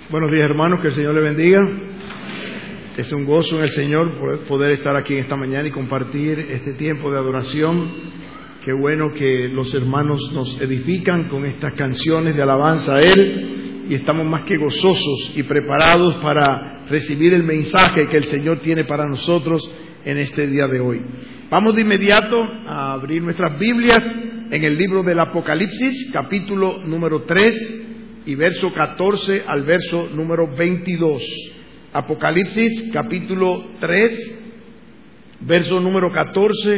Buenos días, hermanos, que el Señor le bendiga. Es un gozo en el Señor poder estar aquí esta mañana y compartir este tiempo de adoración. Qué bueno que los hermanos nos edifican con estas canciones de alabanza a Él, y estamos más que gozosos y preparados para recibir el mensaje que el Señor tiene para nosotros en este día de hoy. Vamos de inmediato a abrir nuestras Biblias en el libro del Apocalipsis, capítulo número 3 y verso 14 al verso número 22. Apocalipsis, capítulo 3, verso número 14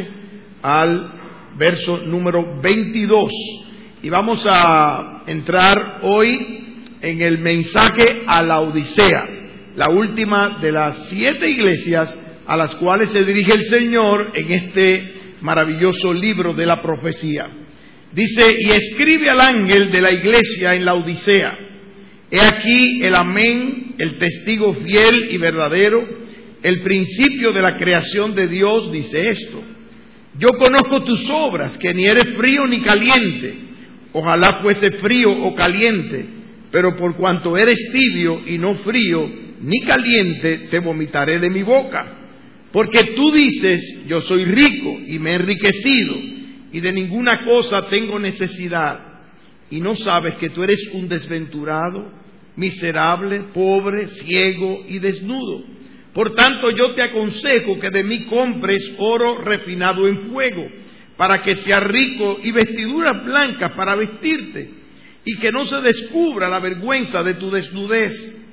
al verso número 22. Y vamos a entrar hoy en el mensaje a la Odisea, la última de las 7 iglesias a las cuales se dirige el Señor en este maravilloso libro de la profecía. Dice: y escribe al ángel de la iglesia en la Odisea: he aquí el amén, el testigo fiel y verdadero, el principio de la creación de Dios, dice esto: yo conozco tus obras, que ni eres frío ni caliente. Ojalá fuese frío o caliente, pero por cuanto eres tibio y no frío ni caliente, te vomitaré de mi boca. Porque tú dices: yo soy rico y me he enriquecido, y de ninguna cosa tengo necesidad, y no sabes que tú eres un desventurado, miserable, pobre, ciego y desnudo. Por tanto, yo te aconsejo que de mí compres oro refinado en fuego, para que seas rico, y vestiduras blancas para vestirte, y que no se descubra la vergüenza de tu desnudez,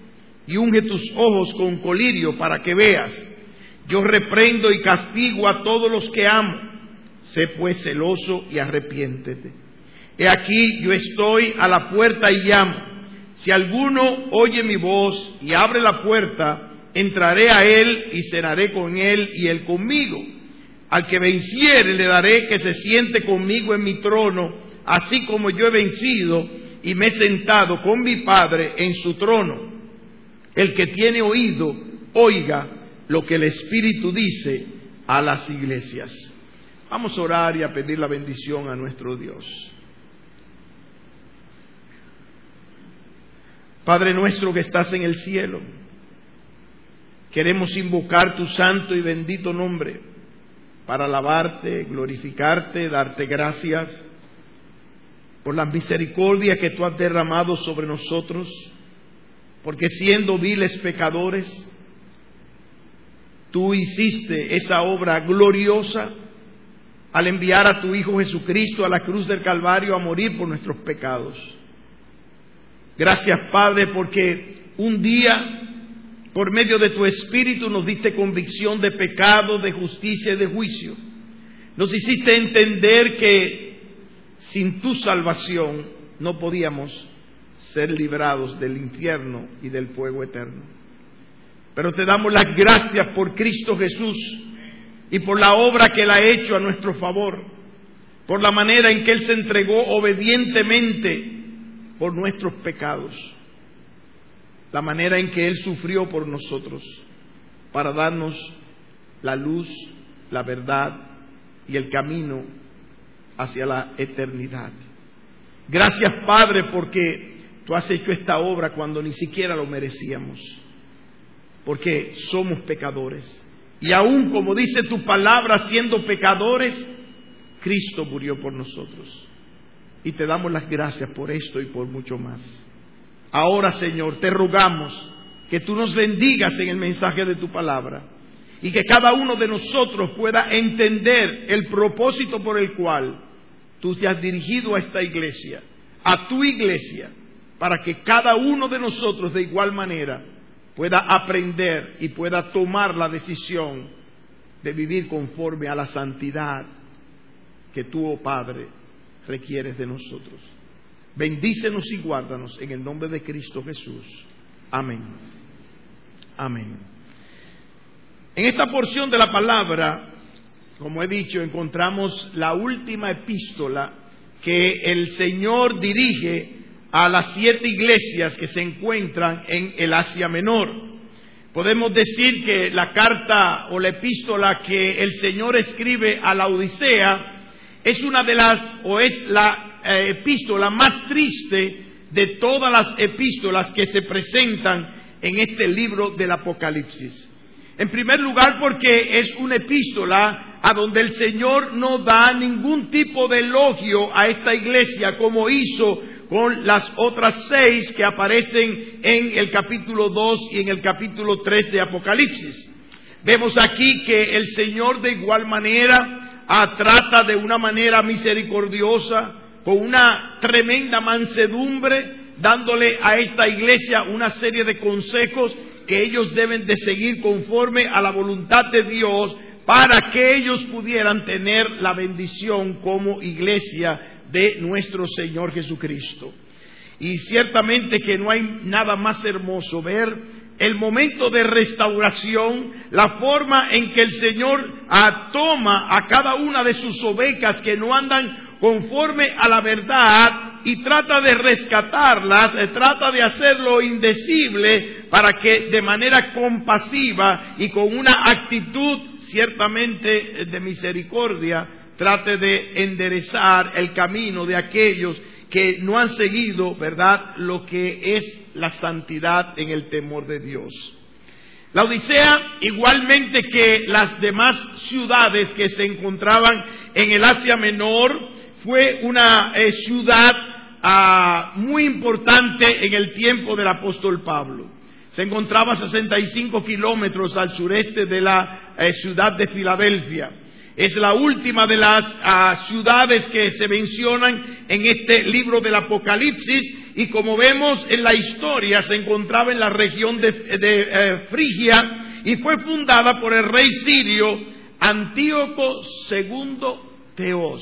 y unge tus ojos con colirio para que veas. Yo reprendo y castigo a todos los que amo. Sé pues celoso y arrepiéntete. He aquí, yo estoy a la puerta y llamo. Si alguno oye mi voz y abre la puerta, entraré a él y cenaré con él y él conmigo. Al que venciere le daré que se siente conmigo en mi trono, así como yo he vencido y me he sentado con mi Padre en su trono. El que tiene oído, oiga lo que el Espíritu dice a las iglesias. Vamos a orar y a pedir la bendición a nuestro Dios. Padre nuestro que estás en el cielo, queremos invocar tu santo y bendito nombre para alabarte, glorificarte, darte gracias por la misericordia que tú has derramado sobre nosotros, porque siendo viles pecadores, tú hiciste esa obra gloriosa al enviar a tu Hijo Jesucristo a la cruz del Calvario a morir por nuestros pecados. Gracias, Padre, porque un día, por medio de tu Espíritu, nos diste convicción de pecado, de justicia y de juicio. Nos hiciste entender que sin tu salvación no podíamos ser librados del infierno y del fuego eterno. Pero te damos las gracias por Cristo Jesús y por la obra que Él ha hecho a nuestro favor, por la manera en que Él se entregó obedientemente por nuestros pecados, la manera en que Él sufrió por nosotros para darnos la luz, la verdad y el camino hacia la eternidad. Gracias, Padre, porque tú has hecho esta obra cuando ni siquiera lo merecíamos, porque somos pecadores. Y aún, como dice tu palabra, siendo pecadores, Cristo murió por nosotros. Y te damos las gracias por esto y por mucho más. Ahora, Señor, te rogamos que tú nos bendigas en el mensaje de tu palabra, y que cada uno de nosotros pueda entender el propósito por el cual tú te has dirigido a esta iglesia, a tu iglesia, para que cada uno de nosotros de igual manera pueda aprender y pueda tomar la decisión de vivir conforme a la santidad que tú, oh Padre, requieres de nosotros. Bendícenos y guárdanos en el nombre de Cristo Jesús. Amén. Amén. En esta porción de la palabra, como he dicho, encontramos la última epístola que el Señor dirige a las 7 iglesias que se encuentran en el Asia Menor. Podemos decir que la carta o la epístola que el Señor escribe a la Odisea es una de las, o es la epístola más triste de todas las epístolas que se presentan en este libro del Apocalipsis. En primer lugar, porque es una epístola a donde el Señor no da ningún tipo de elogio a esta iglesia como hizo con las otras 6 que aparecen en el capítulo 2 y en el capítulo 3 de Apocalipsis. Vemos aquí que el Señor de igual manera trata de una manera misericordiosa, con una tremenda mansedumbre, dándole a esta iglesia una serie de consejos que ellos deben de seguir conforme a la voluntad de Dios para que ellos pudieran tener la bendición como iglesia de nuestro Señor Jesucristo. Y ciertamente que no hay nada más hermoso ver el momento de restauración, la forma en que el Señor toma a cada una de sus ovejas que no andan conforme a la verdad y trata de rescatarlas, trata de hacerlo indecible para que de manera compasiva y con una actitud ciertamente de misericordia trate de enderezar el camino de aquellos que no han seguido, ¿verdad?, lo que es la santidad en el temor de Dios. La Odisea, igualmente que las demás ciudades que se encontraban en el Asia Menor, fue una ciudad muy importante en el tiempo del apóstol Pablo. Se encontraba a 65 kilómetros al sureste de la ciudad de Filadelfia. Es la última de las ciudades que se mencionan en este libro del Apocalipsis, y como vemos en la historia se encontraba en la región de Frigia y fue fundada por el rey sirio Antíoco II Teos.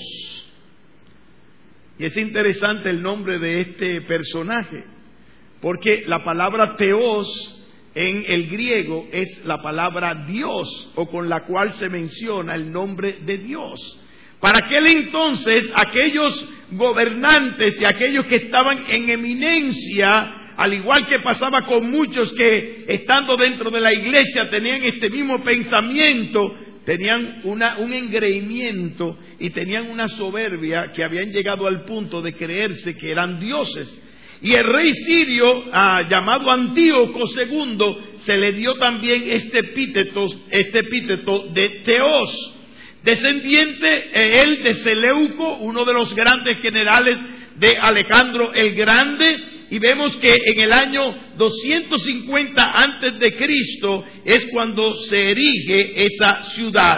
Y es interesante el nombre de este personaje, porque la palabra Teos en el griego es la palabra Dios, o con la cual se menciona el nombre de Dios. Para aquel entonces, aquellos gobernantes y aquellos que estaban en eminencia, al igual que pasaba con muchos que estando dentro de la iglesia tenían este mismo pensamiento, tenían un engreimiento y tenían una soberbia que habían llegado al punto de creerse que eran dioses. Y el rey sirio, llamado Antíoco II, se le dio también este epíteto de Teos, descendiente él de Seleuco, uno de los grandes generales de Alejandro el Grande, y vemos que en el año 250 antes de Cristo es cuando se erige esa ciudad.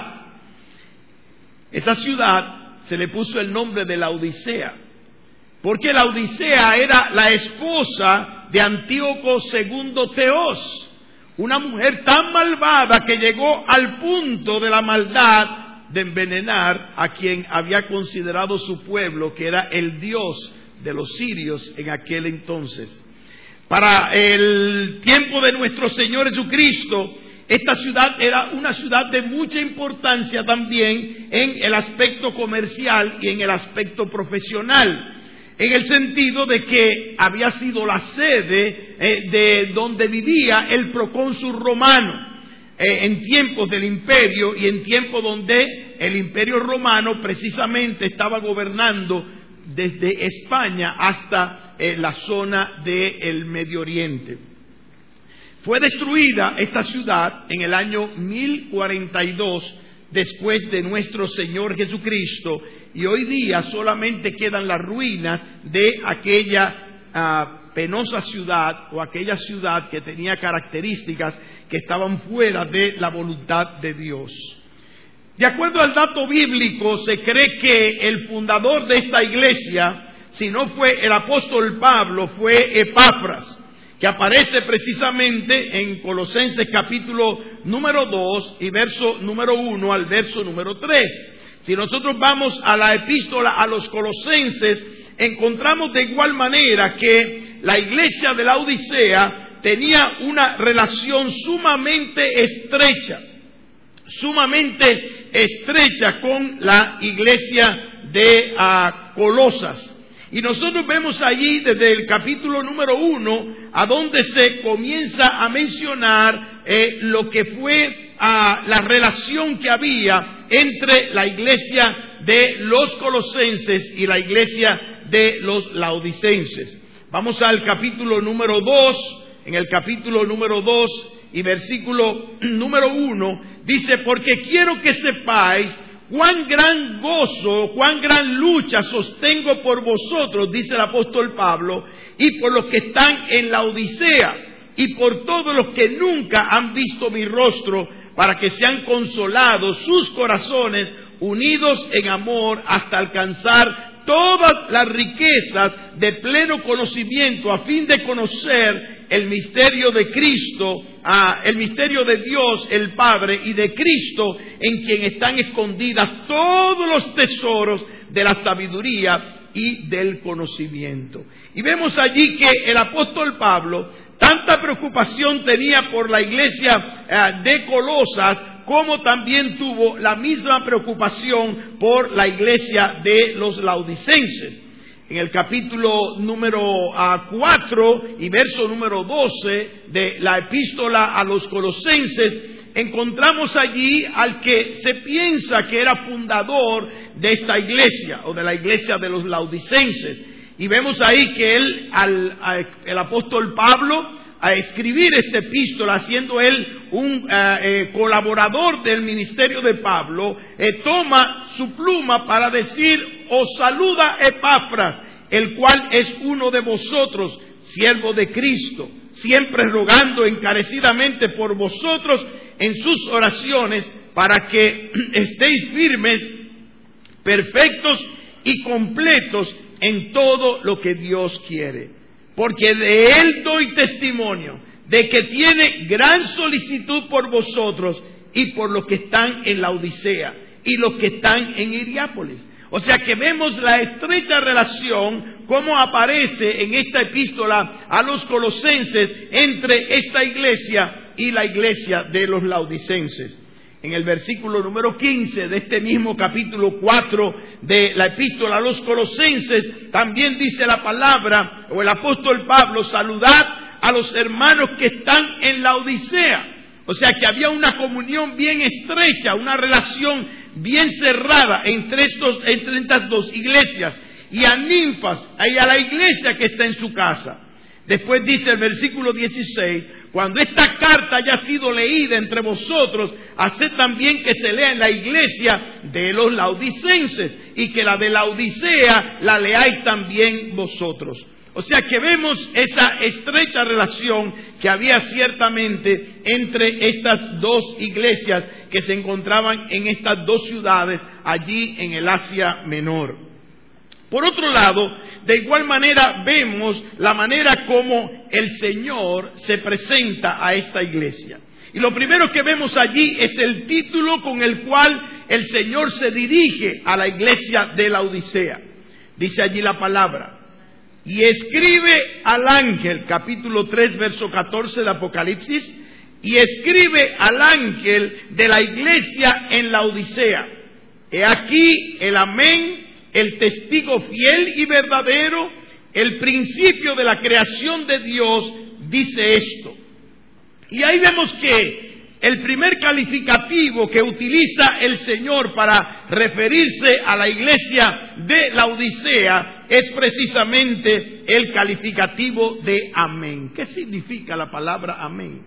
Esa ciudad se le puso el nombre de la Odisea, porque la Odisea era la esposa de Antíoco II Teos, una mujer tan malvada que llegó al punto de la maldad de envenenar a quien había considerado su pueblo, que era el Dios de los sirios en aquel entonces. Para el tiempo de nuestro Señor Jesucristo, esta ciudad era una ciudad de mucha importancia también en el aspecto comercial y en el aspecto profesional, en el sentido de que había sido la sede de donde vivía el procónsul romano en tiempos del imperio, y en tiempos donde el imperio romano precisamente estaba gobernando desde España hasta la zona del Medio Oriente. Fue destruida esta ciudad en el año 1042 después de nuestro Señor Jesucristo, y hoy día solamente quedan las ruinas de aquella penosa ciudad, o aquella ciudad que tenía características que estaban fuera de la voluntad de Dios. De acuerdo al dato bíblico, se cree que el fundador de esta iglesia, si no fue el apóstol Pablo, fue Epafras, que aparece precisamente en Colosenses capítulo número 2 y verso número 1 al verso número 3. Si nosotros vamos a la epístola a los Colosenses, encontramos de igual manera que la iglesia de la Odisea tenía una relación sumamente estrecha con la iglesia de Colosas. Y nosotros vemos allí desde el capítulo número 1 a donde se comienza a mencionar lo que fue la relación que había entre la iglesia de los colosenses y la iglesia de los laodicenses. Vamos al capítulo número 2. En el capítulo número 2 y versículo número 1 dice: porque quiero que sepáis cuán gran gozo, cuán gran lucha sostengo por vosotros, dice el apóstol Pablo, y por los que están en la Odisea, y por todos los que nunca han visto mi rostro, para que sean consolados sus corazones, unidos en amor, hasta alcanzar todas las riquezas de pleno conocimiento, a fin de conocer el misterio de Cristo, el misterio de Dios el Padre, y de Cristo, en quien están escondidas todos los tesoros de la sabiduría y del conocimiento. Y vemos allí que el apóstol Pablo tanta preocupación tenía por la iglesia de Colosas, como también tuvo la misma preocupación por la iglesia de los laodicenses. En el capítulo número 4 y verso número 12 de la epístola a los colosenses, encontramos allí al que se piensa que era fundador de esta iglesia, o de la iglesia de los laodicenses. Y vemos ahí que el apóstol Pablo, a escribir esta epístola, siendo él un colaborador del ministerio de Pablo, toma su pluma para decir: os saluda Epafras, el cual es uno de vosotros, siervo de Cristo, siempre rogando encarecidamente por vosotros en sus oraciones, para que estéis firmes, perfectos y completos en todo lo que Dios quiere. Porque de él doy testimonio de que tiene gran solicitud por vosotros y por los que están en la Odisea y los que están en Hierápolis. O sea que vemos la estrecha relación, como aparece en esta epístola a los colosenses, entre esta iglesia y la iglesia de los laodicenses. En el versículo número 15 de este mismo capítulo 4 de la epístola a los colosenses, también dice la palabra, o el apóstol Pablo: saludad a los hermanos que están en la Odisea. O sea que había una comunión bien estrecha, una relación bien cerrada entre estas dos iglesias, y a Ninfas, y a la iglesia que está en su casa. Después dice el versículo 16: cuando esta carta haya sido leída entre vosotros, haced también que se lea en la iglesia de los laodicenses, y que la de la Odisea la leáis también vosotros. O sea que vemos esa estrecha relación que había ciertamente entre estas dos iglesias que se encontraban en estas dos ciudades allí en el Asia Menor. Por otro lado, de igual manera vemos la manera como el Señor se presenta a esta iglesia. Y lo primero que vemos allí es el título con el cual el Señor se dirige a la iglesia de la Odisea. Dice allí la palabra: y escribe al ángel, capítulo 3, verso 14 de Apocalipsis, y escribe al ángel de la iglesia en la Odisea: he aquí el amén, el testigo fiel y verdadero, el principio de la creación de Dios, dice esto. Y ahí vemos que el primer calificativo que utiliza el Señor para referirse a la iglesia de la Odisea es precisamente el calificativo de amén. ¿Qué significa la palabra amén?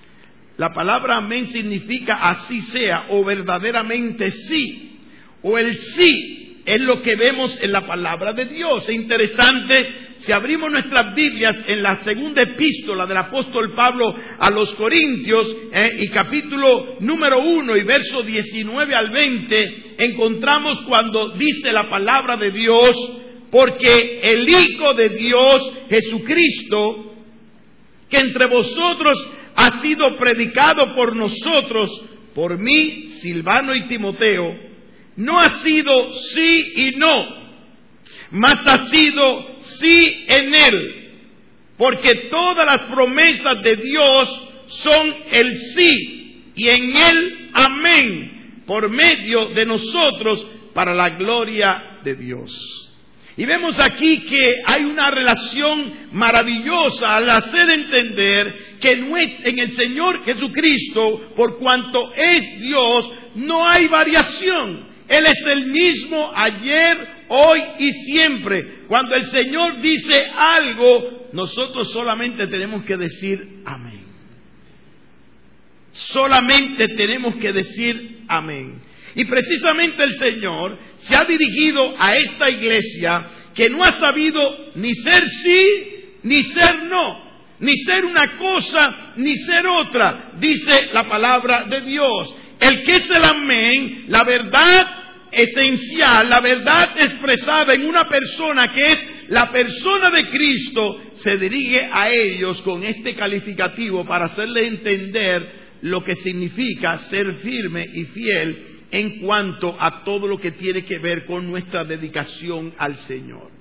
La palabra amén significa así sea, o verdaderamente sí, o el sí. Es lo que vemos en la palabra de Dios. Es interesante, si abrimos nuestras Biblias en la segunda epístola del apóstol Pablo a los Corintios, y capítulo número 1 y verso 19 al 20, encontramos cuando dice la palabra de Dios: porque el Hijo de Dios, Jesucristo, que entre vosotros ha sido predicado por nosotros, por mí, Silvano y Timoteo, no ha sido sí y no, mas ha sido sí en él, porque todas las promesas de Dios son el sí, y en él amén, por medio de nosotros, para la gloria de Dios. Y vemos aquí que hay una relación maravillosa al hacer entender que en el Señor Jesucristo, por cuanto es Dios, no hay variación. Él es el mismo ayer, hoy y siempre. Cuando el Señor dice algo, nosotros solamente tenemos que decir amén. Solamente tenemos que decir amén. Y precisamente el Señor se ha dirigido a esta iglesia que no ha sabido ni ser sí, ni ser no, ni ser una cosa, ni ser otra, dice la palabra de Dios. El que es el amén, la verdad esencial, la verdad expresada en una persona que es la persona de Cristo, se dirige a ellos con este calificativo para hacerle entender lo que significa ser firme y fiel en cuanto a todo lo que tiene que ver con nuestra dedicación al Señor.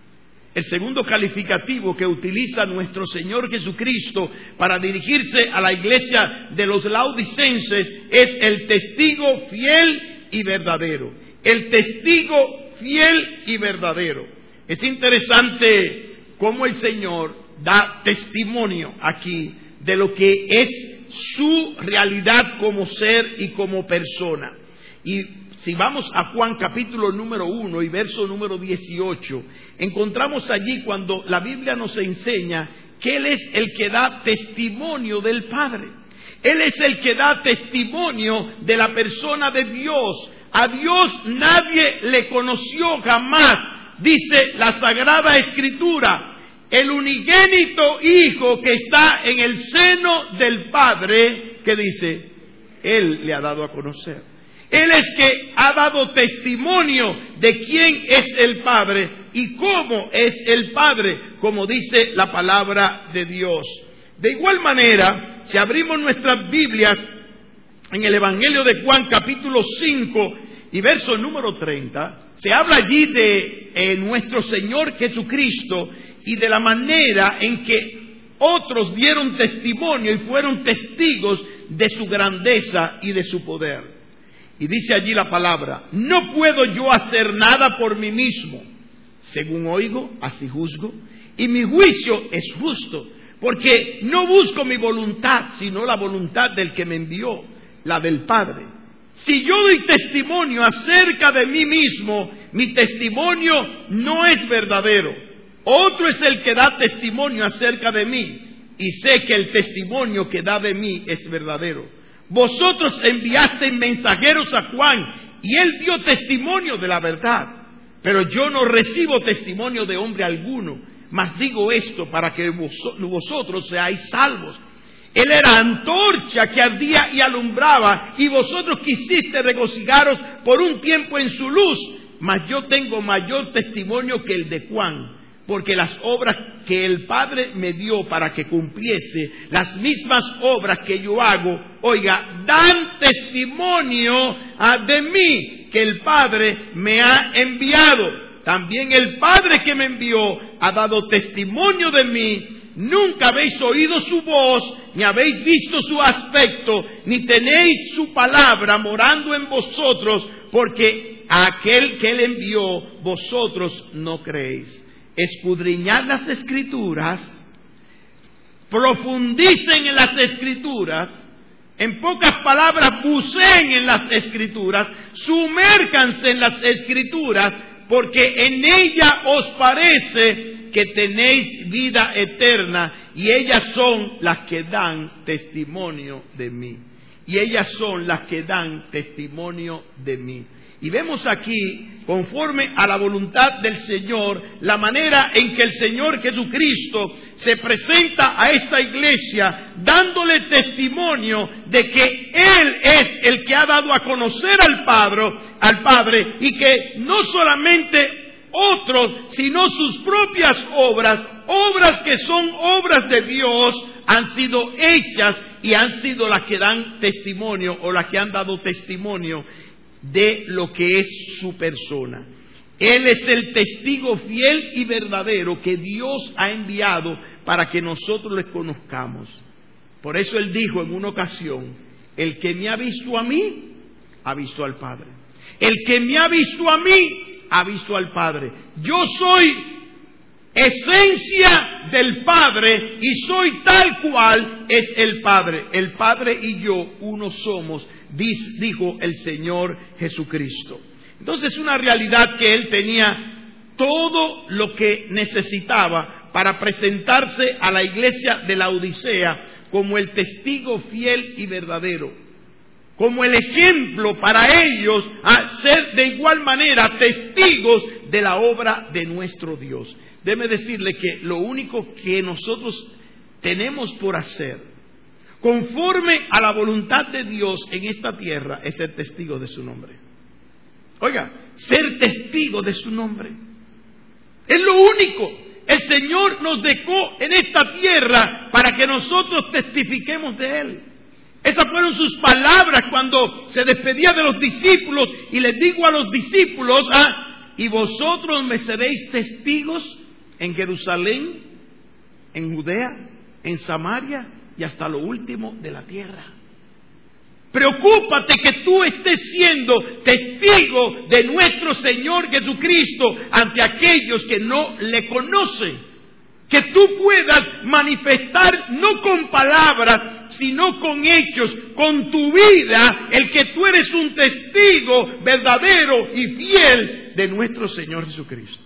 El segundo calificativo que utiliza nuestro Señor Jesucristo para dirigirse a la iglesia de los laodicenses es el testigo fiel y verdadero. El testigo fiel y verdadero. Es interesante cómo el Señor da testimonio aquí de lo que es su realidad como ser y como persona. Y si vamos a Juan capítulo número 1 y verso número 18, encontramos allí cuando la Biblia nos enseña que Él es el que da testimonio del Padre. Él es el que da testimonio de la persona de Dios. A Dios nadie le conoció jamás, dice la Sagrada Escritura. El unigénito Hijo que está en el seno del Padre, ¿qué dice? Él le ha dado a conocer. Él es que ha dado testimonio de quién es el Padre y cómo es el Padre, como dice la palabra de Dios. De igual manera, si abrimos nuestras Biblias en el Evangelio de Juan capítulo 5 y verso número 30, se habla allí de nuestro Señor Jesucristo y de la manera en que otros dieron testimonio y fueron testigos de su grandeza y de su poder. Y dice allí la palabra: no puedo yo hacer nada por mí mismo. Según oigo, así juzgo. Y mi juicio es justo, porque no busco mi voluntad, sino la voluntad del que me envió, la del Padre. Si yo doy testimonio acerca de mí mismo, mi testimonio no es verdadero. Otro es el que da testimonio acerca de mí, y sé que el testimonio que da de mí es verdadero. Vosotros enviasteis mensajeros a Juan, y él dio testimonio de la verdad. Pero yo no recibo testimonio de hombre alguno, mas digo esto para que vosotros seáis salvos. Él era antorcha que ardía y alumbraba, y vosotros quisiste regocijaros por un tiempo en su luz. Mas yo tengo mayor testimonio que el de Juan, porque las obras que el Padre me dio para que cumpliese, las mismas obras que yo hago, oiga, dan testimonio de mí, que el Padre me ha enviado. También el Padre que me envió ha dado testimonio de mí. Nunca habéis oído su voz, ni habéis visto su aspecto, ni tenéis su palabra morando en vosotros, porque a aquel que él envió vosotros no creéis. Escudriñad las Escrituras, profundicen en las Escrituras, en pocas palabras, buceen en las Escrituras, sumérjanse en las Escrituras, porque en ella os parece que tenéis vida eterna, y ellas son las que dan testimonio de mí. Y ellas son las que dan testimonio de mí. Y vemos aquí, conforme a la voluntad del Señor, la manera en que el Señor Jesucristo se presenta a esta iglesia, dándole testimonio de que Él es el que ha dado a conocer al Padre, y que no solamente otros, sino sus propias obras que son obras de Dios, han sido hechas y han sido las que dan testimonio, o las que han dado testimonio de lo que es su persona. Él es el testigo fiel y verdadero que Dios ha enviado para que nosotros le conozcamos. Por eso Él dijo en una ocasión: el que me ha visto a mí, ha visto al Padre. El que me ha visto a mí, ha visto al Padre. Yo soy esencia del Padre y soy tal cual es el Padre. El Padre y yo uno somos, dijo el Señor Jesucristo. Entonces, una realidad que él tenía todo lo que necesitaba para presentarse a la iglesia de la Odisea como el testigo fiel y verdadero, como el ejemplo para ellos a ser de igual manera testigos de la obra de nuestro Dios. Déjeme decirle que lo único que nosotros tenemos por hacer, conforme a la voluntad de Dios en esta tierra, es ser testigo de su nombre. Oiga, ser testigo de su nombre. Es lo único. El Señor nos dejó en esta tierra para que nosotros testifiquemos de Él. Esas fueron sus palabras cuando se despedía de los discípulos, y les digo a los discípulos, y vosotros me seréis testigos en Jerusalén, en Judea, en Samaria y hasta lo último de la tierra. Preocúpate que tú estés siendo testigo de nuestro Señor Jesucristo ante aquellos que no le conocen. Que tú puedas manifestar no con palabras, sino con hechos, con tu vida, el que tú eres un testigo verdadero y fiel de nuestro Señor Jesucristo.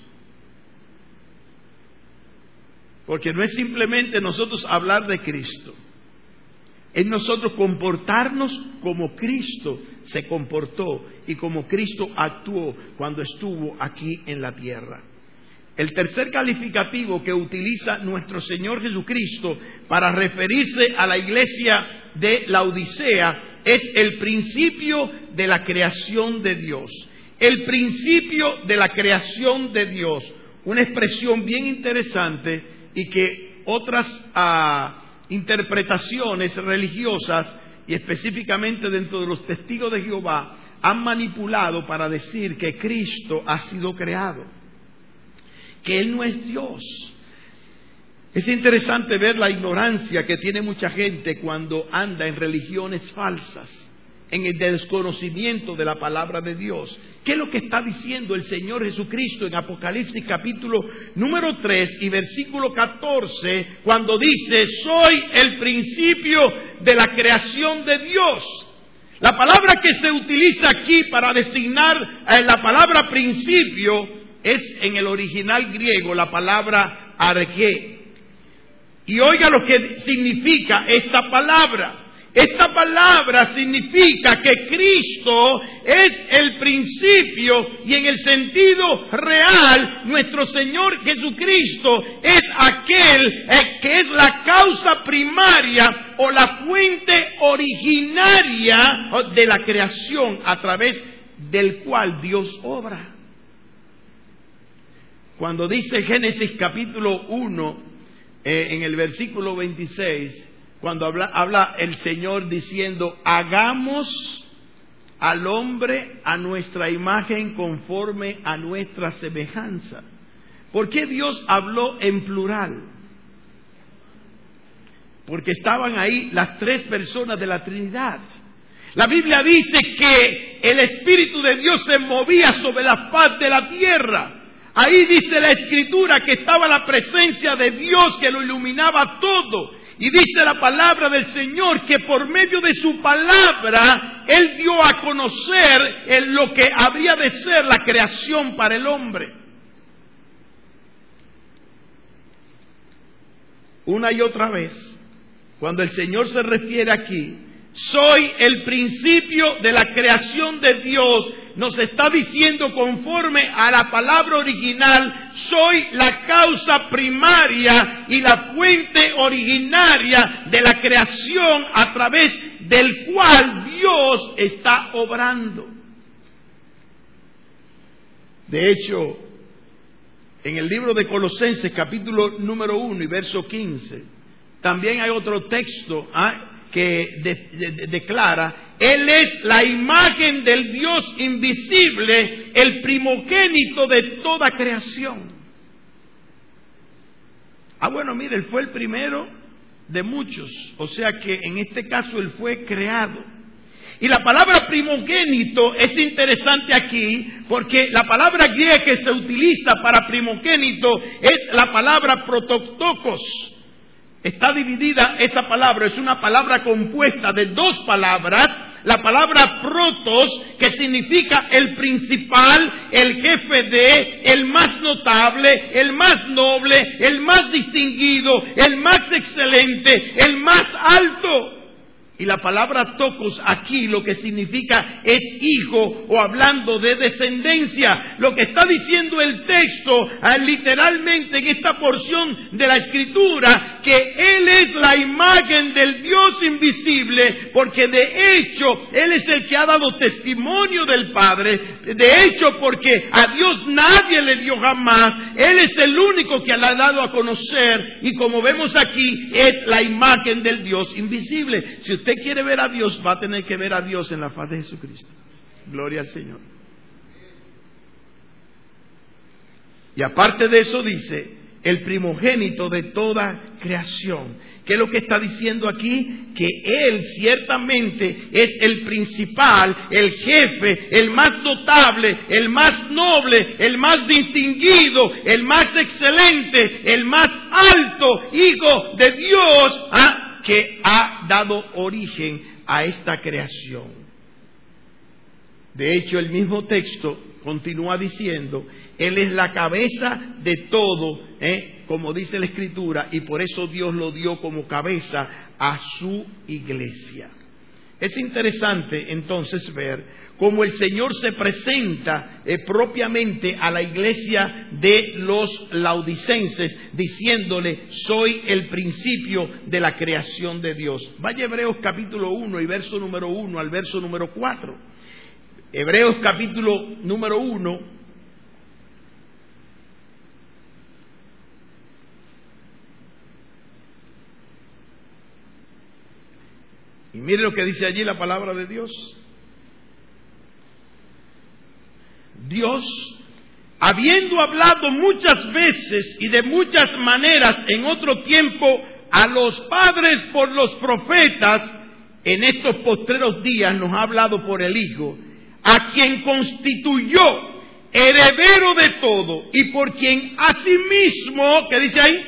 Porque no es simplemente nosotros hablar de Cristo. Es nosotros comportarnos como Cristo se comportó y como Cristo actuó cuando estuvo aquí en la tierra. El tercer calificativo que utiliza nuestro Señor Jesucristo para referirse a la iglesia de la Odisea es el principio de la creación de Dios. El principio de la creación de Dios. Una expresión bien interesante y que otras interpretaciones religiosas y específicamente dentro de los testigos de Jehová han manipulado para decir que Cristo ha sido creado, que Él no es Dios. Es interesante ver la ignorancia que tiene mucha gente cuando anda en religiones falsas, en el desconocimiento de la palabra de Dios. ¿Qué es lo que está diciendo el Señor Jesucristo en Apocalipsis capítulo número 3 y versículo 14, cuando dice: soy el principio de la creación de Dios? La palabra que se utiliza aquí para designar la palabra principio es en el original griego la palabra arché. Y oiga lo que significa esta palabra. Esta palabra significa que Cristo es el principio y en el sentido real nuestro Señor Jesucristo es aquel que es la causa primaria o la fuente originaria de la creación a través del cual Dios obra. Cuando dice Génesis capítulo 1 en el versículo 26, cuando habla el Señor diciendo: hagamos al hombre a nuestra imagen conforme a nuestra semejanza. ¿Por qué Dios habló en plural? Porque estaban ahí las tres personas de la Trinidad. La Biblia dice que el Espíritu de Dios se movía sobre la faz de la tierra. Ahí dice la Escritura que estaba la presencia de Dios que lo iluminaba todo. Y dice la palabra del Señor que por medio de su palabra Él dio a conocer lo que habría de ser la creación para el hombre. Una y otra vez, cuando el Señor se refiere aquí, soy el principio de la creación de Dios, nos está diciendo conforme a la palabra original: soy la causa primaria y la fuente originaria de la creación a través del cual Dios está obrando. De hecho, en el libro de Colosenses capítulo número 1 y verso 15, también hay otro texto que declara: Él es la imagen del Dios invisible, el primogénito de toda creación. Bueno, mire, Él fue el primero de muchos, o sea que en este caso Él fue creado. Y la palabra primogénito es interesante aquí, porque la palabra griega que se utiliza para primogénito es la palabra prototokos. Está dividida esa palabra, es una palabra compuesta de dos palabras. la palabra protos, que significa el principal, el jefe de, el más notable, el más noble, el más distinguido, el más excelente, el más alto. Y la palabra tokos aquí lo que significa es hijo, o hablando de descendencia. Lo que está diciendo el texto literalmente en esta porción de la Escritura, que Él es la imagen del Dios invisible, porque de hecho Él es el que ha dado testimonio del Padre. De hecho, porque a Dios nadie le dio jamás, Él es el único que le ha dado a conocer, y como vemos aquí, es la imagen del Dios invisible. Si usted quiere ver a Dios, va a tener que ver a Dios en la faz de Jesucristo. Gloria al Señor. Y aparte de eso dice, el primogénito de toda creación. ¿Qué es lo que está diciendo aquí? Que Él ciertamente es el principal, el jefe, el más notable, el más noble, el más distinguido, el más excelente, el más alto Hijo de Dios, que ha dado origen a esta creación. De hecho, el mismo texto continúa diciendo, Él es la cabeza de todo, como dice la Escritura, y por eso Dios lo dio como cabeza a su iglesia. Es interesante entonces ver cómo el Señor se presenta propiamente a la iglesia de los laodicenses, diciéndole, soy el principio de la creación de Dios. Vaya a Hebreos capítulo 1 y verso número 1 al verso número 4. Hebreos capítulo número 1. Y mire lo que dice allí la palabra de Dios. Dios, habiendo hablado muchas veces y de muchas maneras en otro tiempo a los padres por los profetas, en estos postreros días nos ha hablado por el Hijo, a quien constituyó heredero de todo y por quien asimismo, ¿qué dice ahí?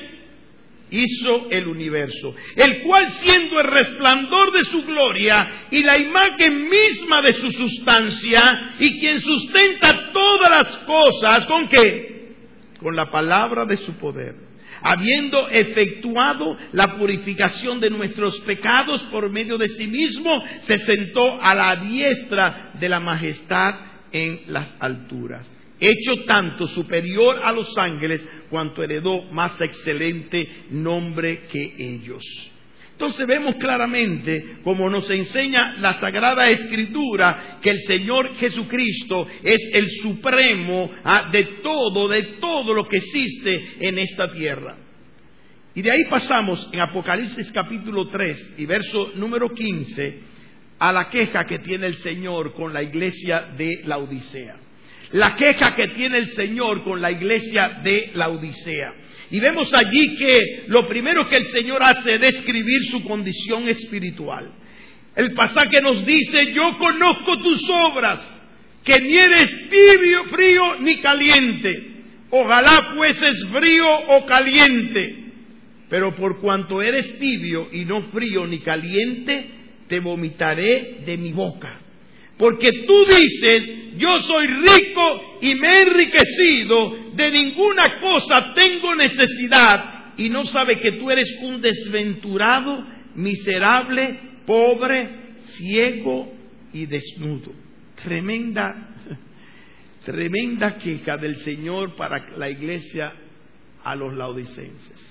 Hizo el universo, el cual siendo el resplandor de su gloria y la imagen misma de su sustancia, y quien sustenta todas las cosas, ¿con qué? Con la palabra de su poder, habiendo efectuado la purificación de nuestros pecados por medio de sí mismo, se sentó a la diestra de la majestad en las alturas, hecho tanto superior a los ángeles, cuanto heredó más excelente nombre que ellos. Entonces vemos claramente, como nos enseña la Sagrada Escritura, que el Señor Jesucristo es el supremo de todo lo que existe en esta tierra. Y de ahí pasamos en Apocalipsis capítulo 3 y verso número 15 a la queja que tiene el Señor con la iglesia de Laodicea. La queja que tiene el Señor con la iglesia de Laodicea. Y vemos allí que lo primero que el Señor hace es describir su condición espiritual. El pasaje nos dice, yo conozco tus obras, que ni eres tibio, frío ni caliente. Ojalá fueses frío o caliente. Pero por cuanto eres tibio y no frío ni caliente, te vomitaré de mi boca. Porque tú dices, yo soy rico y me he enriquecido, de ninguna cosa tengo necesidad, y no sabes que tú eres un desventurado, miserable, pobre, ciego y desnudo. Tremenda queja del Señor para la iglesia a los laodicenses.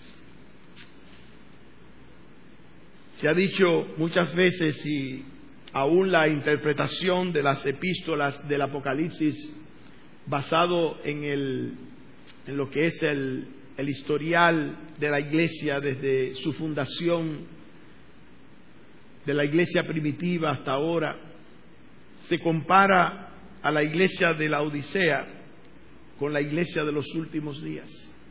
Se ha dicho muchas veces, y aún la interpretación de las epístolas del Apocalipsis basado en lo que es el historial de la iglesia desde su fundación, de la iglesia primitiva hasta ahora, se compara a la iglesia de la Odisea con la iglesia de los últimos días.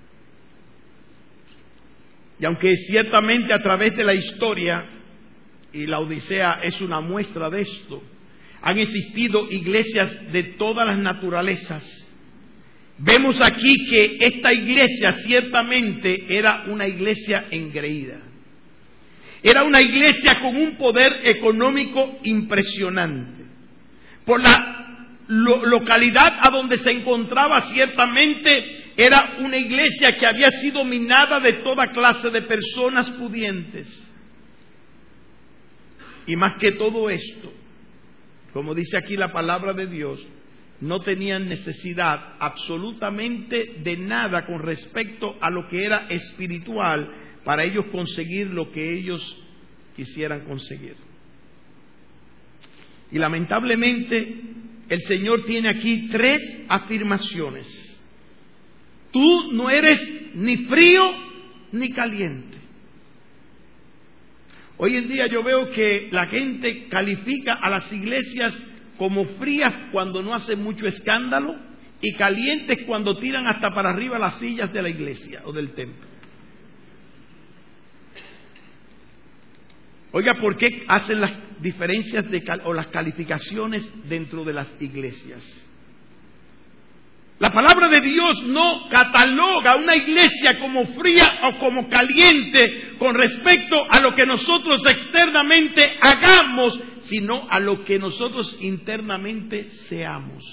Y aunque ciertamente a través de la historia, y la Odisea es una muestra de esto, han existido iglesias de todas las naturalezas, vemos aquí que esta iglesia ciertamente era una iglesia engreída. era una iglesia con un poder económico impresionante. Por la localidad a donde se encontraba, ciertamente era una iglesia que había sido minada de toda clase de personas pudientes. Y más que todo esto, como dice aquí la palabra de Dios, no tenían necesidad absolutamente de nada con respecto a lo que era espiritual para ellos conseguir lo que ellos quisieran conseguir. Y lamentablemente el Señor tiene aquí 3 afirmaciones. Tú no eres ni frío ni caliente. Hoy en día yo veo que la gente califica a las iglesias como frías cuando no hacen mucho escándalo y calientes cuando tiran hasta para arriba las sillas de la iglesia o del templo. Oiga, ¿por qué hacen las diferencias o las calificaciones dentro de las iglesias? La palabra de Dios no cataloga a una iglesia como fría o como caliente con respecto a lo que nosotros externamente hagamos, sino a lo que nosotros internamente seamos.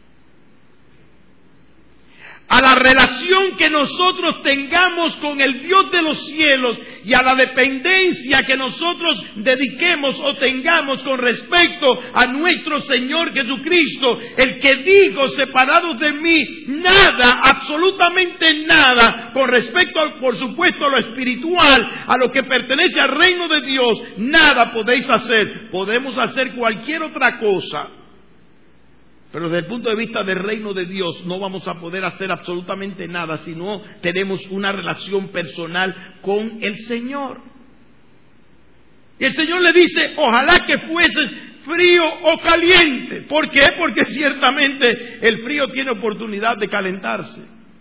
A la relación que nosotros tengamos con el Dios de los cielos y a la dependencia que nosotros dediquemos o tengamos con respecto a nuestro Señor Jesucristo, el que dijo: separados de mí, nada, absolutamente nada, con respecto, por supuesto, a lo espiritual, a lo que pertenece al reino de Dios, nada podéis hacer. Podemos hacer cualquier otra cosa, pero desde el punto de vista del reino de Dios no vamos a poder hacer absolutamente nada si no tenemos una relación personal con el Señor. Y el Señor le dice: ojalá que fueses frío o caliente. ¿Por qué? Porque ciertamente el frío tiene oportunidad de calentarse.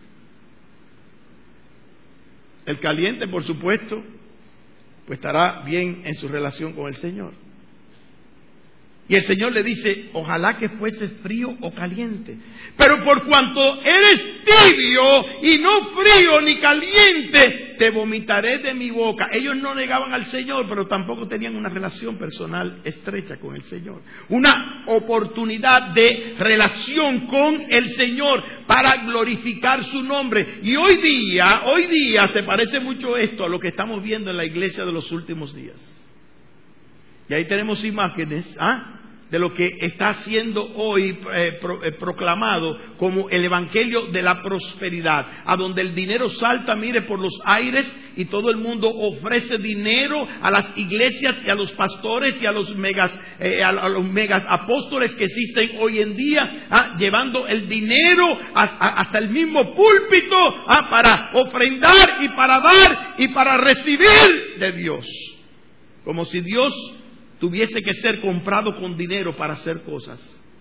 El caliente, por supuesto, pues estará bien en su relación con el Señor. Y el Señor le dice: ojalá que fuese frío o caliente. Pero por cuanto eres tibio y no frío ni caliente, te vomitaré de mi boca. Ellos no negaban al Señor, pero tampoco tenían una relación personal estrecha con el Señor. Una oportunidad de relación con el Señor para glorificar su nombre. Y hoy día se parece mucho esto a lo que estamos viendo en la iglesia de los últimos días. Y ahí tenemos imágenes de lo que está siendo hoy proclamado como el evangelio de la prosperidad, a donde el dinero salta, mire, por los aires, y todo el mundo ofrece dinero a las iglesias y a los pastores y a los megas apóstoles que existen hoy en día, llevando el dinero hasta el mismo púlpito para ofrendar y para dar y para recibir de Dios, como si Dios tuviese que ser comprado con dinero para hacer cosas.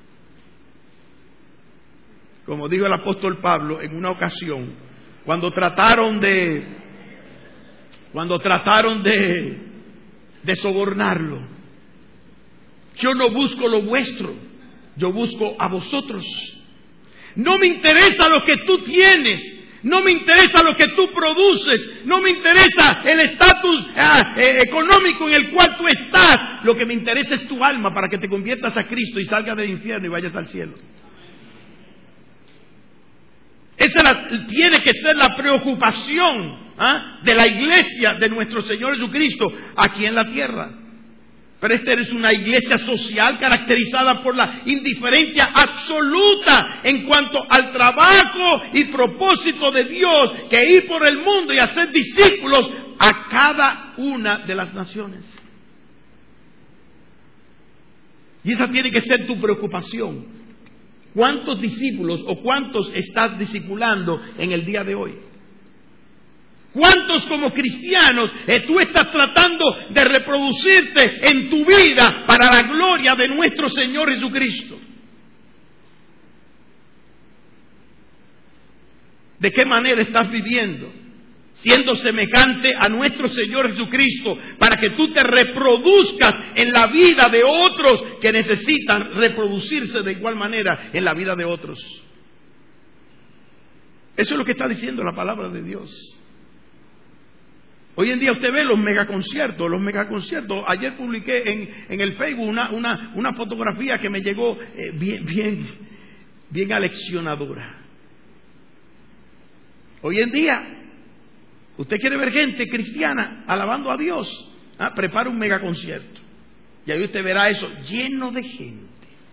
Como dijo el apóstol Pablo en una ocasión, cuando trataron de sobornarlo: yo no busco lo vuestro, yo busco a vosotros. No me interesa lo que tú tienes, no me interesa lo que tú produces, no me interesa el estatus económico en el cual tú estás. Lo que me interesa es tu alma, para que te conviertas a Cristo y salgas del infierno y vayas al cielo. Esa tiene que ser la preocupación de la iglesia de nuestro Señor Jesucristo aquí en la tierra. Pero esta es una iglesia social caracterizada por la indiferencia absoluta en cuanto al trabajo y propósito de Dios, que es ir por el mundo y hacer discípulos a cada una de las naciones. Y esa tiene que ser tu preocupación. ¿Cuántos discípulos o cuántos estás discipulando en el día de hoy? ¿Cuántos como cristianos tú estás tratando de reproducirte en tu vida para la gloria de nuestro Señor Jesucristo? ¿De qué manera estás viviendo? Siendo semejante a nuestro Señor Jesucristo, para que tú te reproduzcas en la vida de otros que necesitan reproducirse de igual manera en la vida de otros. Eso es lo que está diciendo la palabra de Dios. Hoy en día usted ve los megaconciertos. Ayer publiqué en el Facebook una fotografía que me llegó bien aleccionadora. Hoy en día, usted quiere ver gente cristiana alabando a Dios, prepara un megaconcierto. Y ahí usted verá eso lleno de gente.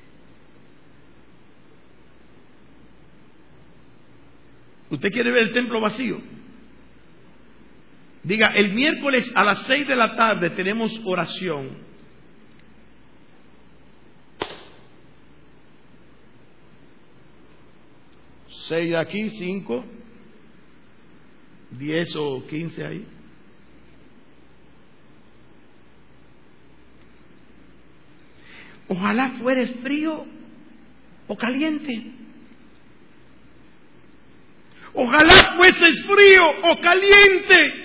¿Usted quiere ver el templo vacío? Diga, el miércoles a las 6 de la tarde tenemos oración. ¿6 de aquí? ¿5? ¿10 o 15 ahí? Ojalá fueres frío o caliente. Ojalá fueses frío o caliente.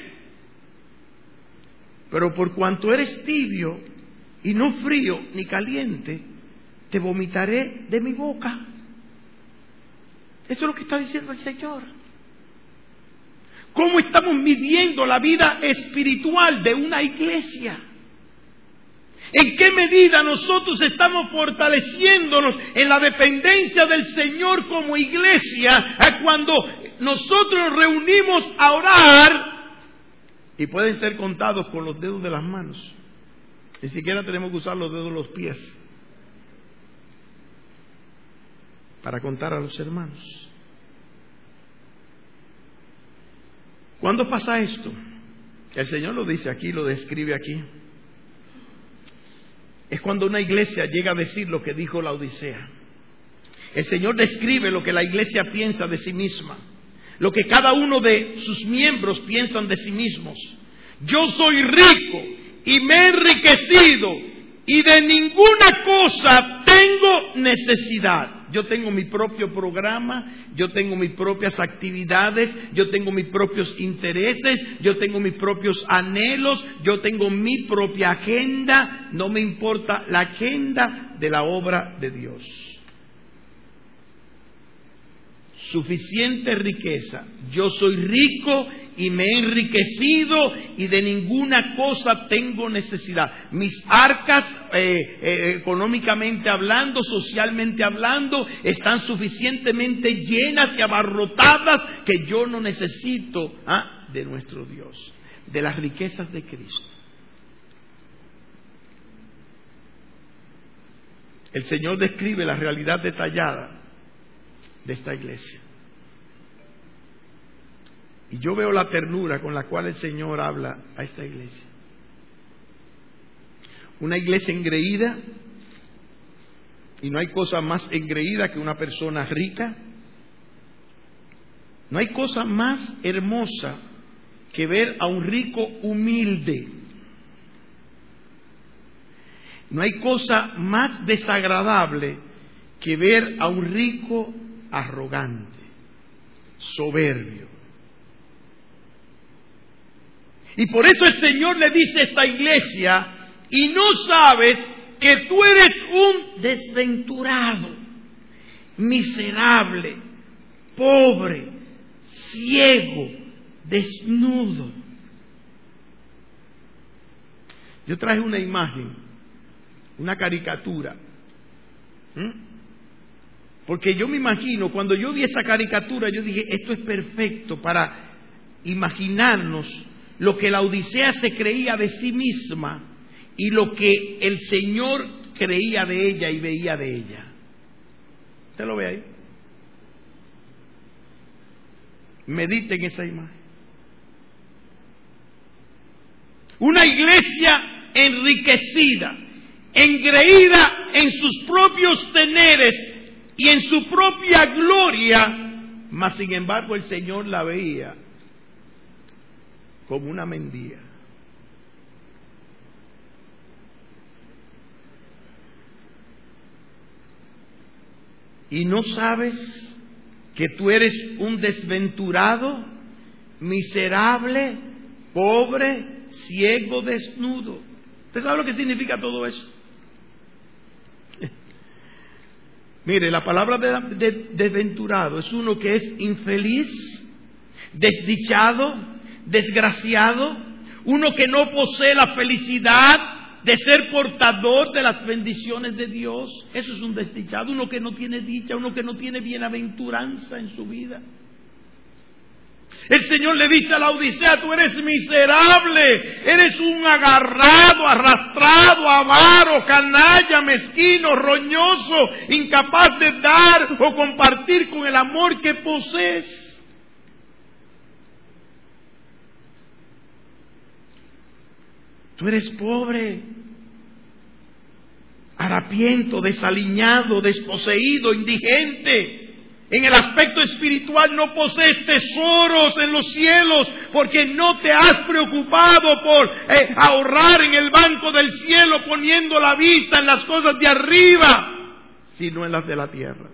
Pero por cuanto eres tibio y no frío ni caliente, te vomitaré de mi boca. Eso es lo que está diciendo el Señor. ¿Cómo estamos midiendo la vida espiritual de una iglesia? ¿En qué medida nosotros estamos fortaleciéndonos en la dependencia del Señor como iglesia cuando nosotros nos reunimos a orar? Y pueden ser contados con los dedos de las manos. Ni siquiera tenemos que usar los dedos de los pies para contar a los hermanos. ¿Cuándo pasa esto? El Señor lo dice aquí, lo describe aquí. Es cuando una iglesia llega a decir lo que dijo la Odisea. El Señor describe lo que la iglesia piensa de sí misma, lo que cada uno de sus miembros piensan de sí mismos. Yo soy rico y me he enriquecido y de ninguna cosa tengo necesidad. Yo tengo mi propio programa, yo tengo mis propias actividades, yo tengo mis propios intereses, yo tengo mis propios anhelos, yo tengo mi propia agenda. No me importa la agenda de la obra de Dios. Suficiente riqueza. Yo soy rico y me he enriquecido y de ninguna cosa tengo necesidad. Mis arcas, económicamente hablando, socialmente hablando, están suficientemente llenas y abarrotadas que yo no necesito de nuestro Dios, de las riquezas de Cristo. El Señor describe la realidad detallada de esta iglesia. Y yo veo la ternura con la cual el Señor habla a esta iglesia. Una iglesia engreída, y no hay cosa más engreída que una persona rica. No hay cosa más hermosa que ver a un rico humilde. No hay cosa más desagradable que ver a un rico arrogante, soberbio. Y por eso el Señor le dice a esta iglesia: y no sabes que tú eres un desventurado, miserable, pobre, ciego, desnudo. Yo traje una imagen, una caricatura. Porque yo me imagino, cuando yo vi esa caricatura, yo dije, esto es perfecto para imaginarnos lo que la Odisea se creía de sí misma y lo que el Señor creía de ella y veía de ella. ¿Usted lo ve ahí? Medite en esa imagen. Una iglesia enriquecida, engreída en sus propios teneres y en su propia gloria, mas sin embargo el Señor la veía como una mendiga. ¿Y no sabes que tú eres un desventurado, miserable, pobre, ciego, desnudo? ¿Usted sabe lo que significa todo eso? Mire, la palabra de desventurado es uno que es infeliz, desdichado, desgraciado, uno que no posee la felicidad de ser portador de las bendiciones de Dios. Eso es un desdichado, uno que no tiene dicha, uno que no tiene bienaventuranza en su vida. El Señor le dice a la Odisea: tú eres miserable, eres un agarrado, arrastrado, avaro, canalla, mezquino, roñoso, incapaz de dar o compartir con el amor que posees. Tú eres pobre, harapiento, desaliñado, desposeído, indigente. En el aspecto espiritual no posees tesoros en los cielos porque no te has preocupado por ahorrar en el banco del cielo poniendo la vista en las cosas de arriba, sino en las de la tierra.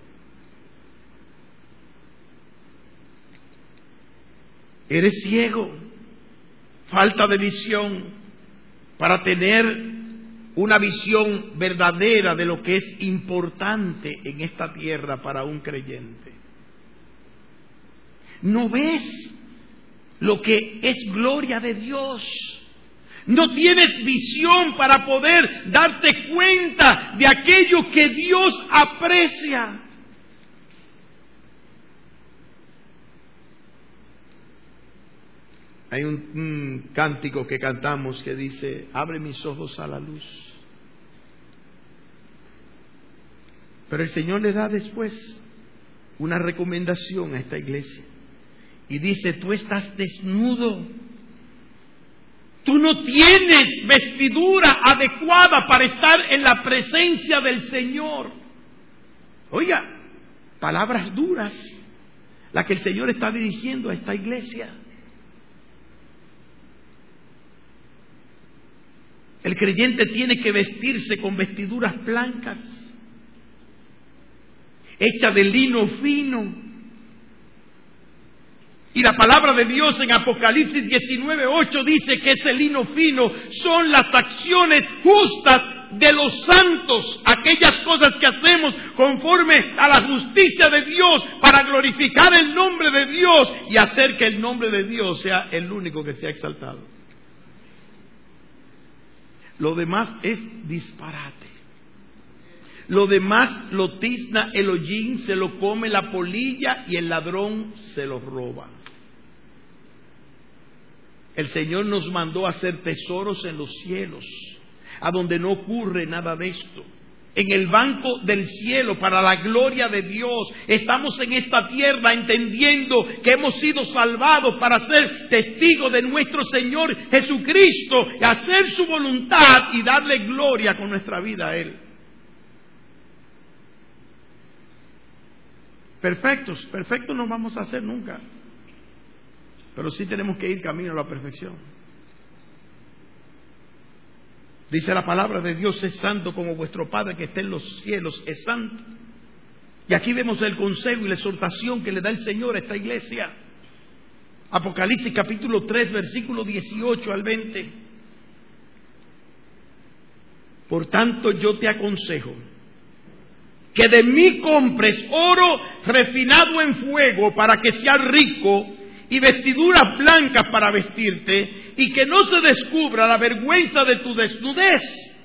Eres ciego, falta de visión para tener una visión verdadera de lo que es importante en esta tierra para un creyente. ¿No ves lo que es gloria de Dios? ¿No tienes visión para poder darte cuenta de aquello que Dios aprecia? Hay un cántico que cantamos que dice: abre mis ojos a la luz. Pero el Señor le da después una recomendación a esta iglesia y dice: tú estás desnudo, tú no tienes vestidura adecuada para estar en la presencia del Señor. Oiga, palabras duras las que el Señor está dirigiendo a esta iglesia. El creyente tiene que vestirse con vestiduras blancas, hechas de lino fino. Y la palabra de Dios en Apocalipsis 19:8 dice que ese lino fino son las acciones justas de los santos, aquellas cosas que hacemos conforme a la justicia de Dios para glorificar el nombre de Dios y hacer que el nombre de Dios sea el único que sea exaltado. Lo demás es disparate. Lo demás lo tizna el hollín, se lo come la polilla y el ladrón se lo roba. El Señor nos mandó a hacer tesoros en los cielos, a donde no ocurre nada de esto. En el banco del cielo, para la gloria de Dios. Estamos en esta tierra entendiendo que hemos sido salvados para ser testigos de nuestro Señor Jesucristo, y hacer su voluntad y darle gloria con nuestra vida a Él. Perfectos no vamos a ser nunca, pero sí tenemos que ir camino a la perfección. Dice la palabra de Dios: es santo como vuestro Padre que está en los cielos es santo. Y aquí vemos el consejo y la exhortación que le da el Señor a esta iglesia. Apocalipsis capítulo 3, versículo 18 al 20. Por tanto yo te aconsejo que de mí compres oro refinado en fuego para que seas rico, y vestiduras blancas para vestirte, y que no se descubra la vergüenza de tu desnudez.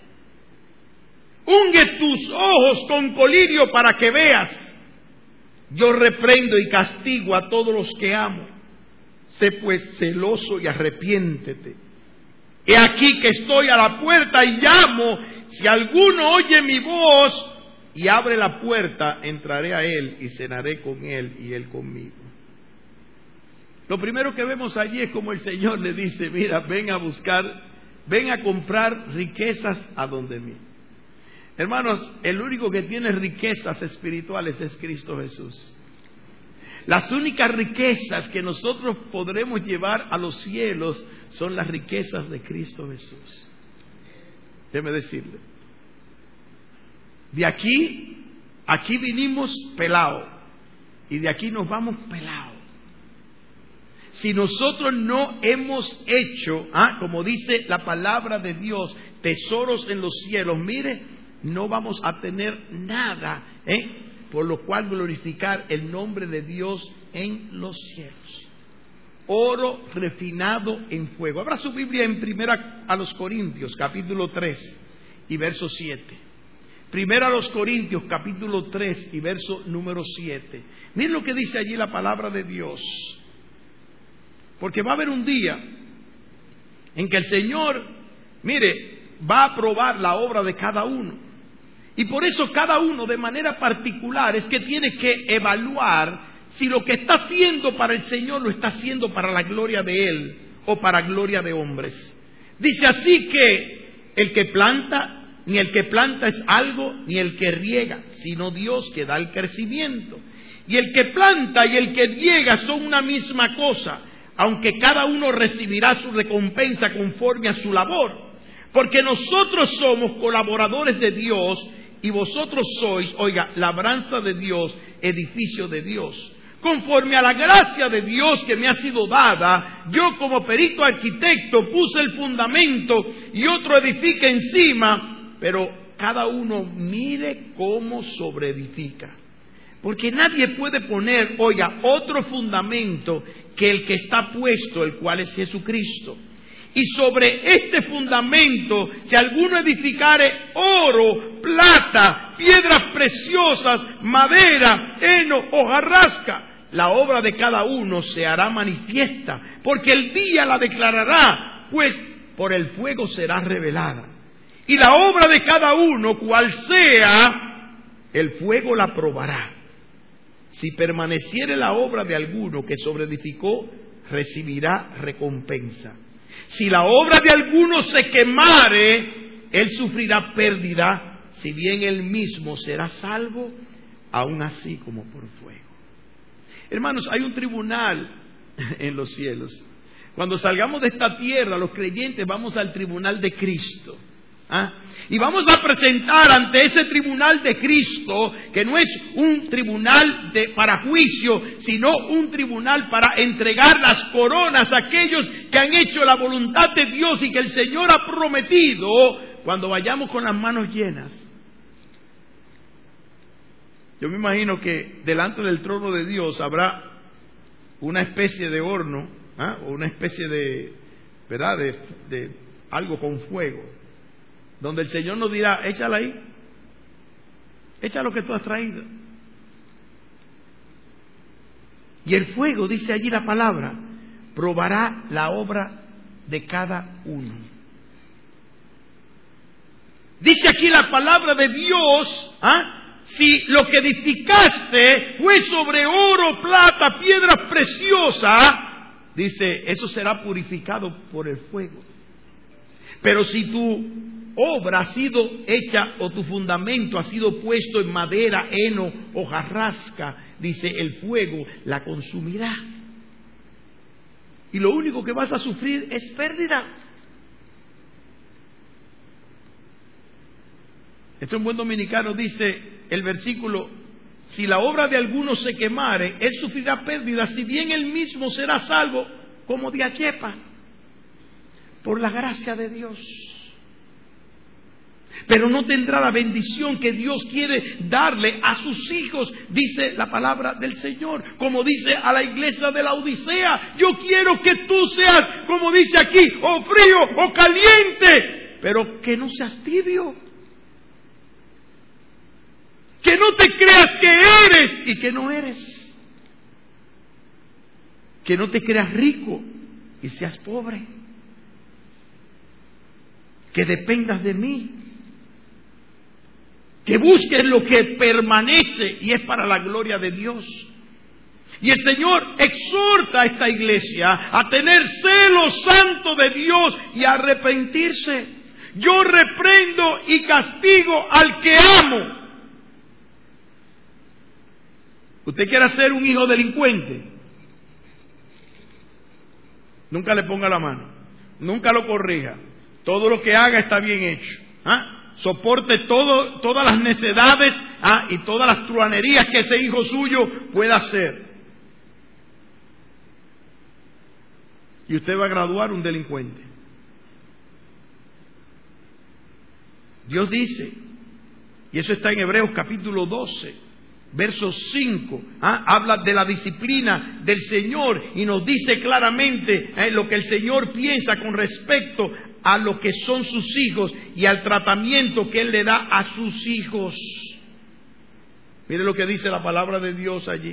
Unge tus ojos con colirio para que veas. Yo reprendo y castigo a todos los que amo. Sé pues celoso y arrepiéntete. He aquí que estoy a la puerta y llamo. Si alguno oye mi voz y abre la puerta, entraré a él y cenaré con él y él conmigo. Lo primero que vemos allí es como el Señor le dice: mira, ven a comprar riquezas a donde mí. Hermanos, el único que tiene riquezas espirituales es Cristo Jesús. Las únicas riquezas que nosotros podremos llevar a los cielos son las riquezas de Cristo Jesús. Déjeme decirle, de aquí vinimos pelado, y de aquí nos vamos pelados. Si nosotros no hemos hecho, como dice la palabra de Dios, tesoros en los cielos, mire, no vamos a tener nada, por lo cual glorificar el nombre de Dios en los cielos. oro refinado en fuego. Abra su Biblia en Primera a los Corintios, capítulo 3 y verso 7. Primera a los Corintios, capítulo 3 y verso número 7. Miren lo que dice allí la palabra de Dios. Porque va a haber un día en que el Señor, mire, va a probar la obra de cada uno. Y por eso cada uno de manera particular es que tiene que evaluar si lo que está haciendo para el Señor lo está haciendo para la gloria de Él o para gloria de hombres. Dice así que el que planta, ni el que planta es algo, ni el que riega, sino Dios que da el crecimiento. Y el que planta y el que riega son una misma cosa, aunque cada uno recibirá su recompensa conforme a su labor. Porque nosotros somos colaboradores de Dios y vosotros sois, oiga, labranza de Dios, edificio de Dios. Conforme a la gracia de Dios que me ha sido dada, yo como perito arquitecto puse el fundamento y otro edifica encima, pero cada uno mire cómo sobreedifica. Porque nadie puede poner, oiga, otro fundamento que el que está puesto, el cual es Jesucristo. Y sobre este fundamento, si alguno edificare oro, plata, piedras preciosas, madera, heno, hojarasca, la obra de cada uno se hará manifiesta, porque el día la declarará, pues por el fuego será revelada. Y la obra de cada uno, cual sea, el fuego la probará. Si permaneciere la obra de alguno que sobreedificó, recibirá recompensa. Si la obra de alguno se quemare, él sufrirá pérdida, si bien él mismo será salvo, aún así como por fuego. Hermanos, hay un tribunal en los cielos. Cuando salgamos de esta tierra, los creyentes vamos al tribunal de Cristo. Y vamos a presentar ante ese tribunal de Cristo, que no es un tribunal para juicio, sino un tribunal para entregar las coronas a aquellos que han hecho la voluntad de Dios y que el Señor ha prometido cuando vayamos con las manos llenas. Yo me imagino que delante del trono de Dios habrá una especie de horno, o una especie de, ¿verdad?, de algo con fuego, donde el Señor nos dirá, échala ahí, echa lo que tú has traído. Y el fuego, dice allí la palabra, probará la obra de cada uno. Dice aquí la palabra de Dios, si lo que edificaste fue sobre oro, plata, piedras preciosas, dice, eso será purificado por el fuego. Pero si tu obra ha sido hecha o tu fundamento ha sido puesto en madera, heno, hojarasca, dice, el fuego la consumirá. Y lo único que vas a sufrir es pérdida. Esto en buen dominicano dice el versículo, si la obra de alguno se quemare, él sufrirá pérdida, si bien él mismo será salvo como de achepa, por la gracia de Dios. Pero no tendrá la bendición que Dios quiere darle a sus hijos, dice la palabra del Señor. Como dice a la iglesia de la Odisea, yo quiero que tú seas, como dice aquí, o frío o caliente, pero que no seas tibio. Que no te creas que eres y que no eres. Que no te creas rico y seas pobre. Que dependas de mí. Que busques lo que permanece y es para la gloria de Dios. Y el Señor exhorta a esta iglesia a tener celo santo de Dios y a arrepentirse. Yo reprendo y castigo al que amo. ¿Usted quiere ser un hijo delincuente? Nunca le ponga la mano. Nunca lo corrija. Todo lo que haga está bien hecho. Soporte todas las necedades y todas las truanerías que ese hijo suyo pueda hacer. Y usted va a graduar un delincuente. Dios dice, y eso está en Hebreos capítulo 12, verso 5, habla de la disciplina del Señor y nos dice claramente lo que el Señor piensa con respecto a lo que son sus hijos y al tratamiento que Él le da a sus hijos. Mire lo que dice la palabra de Dios allí.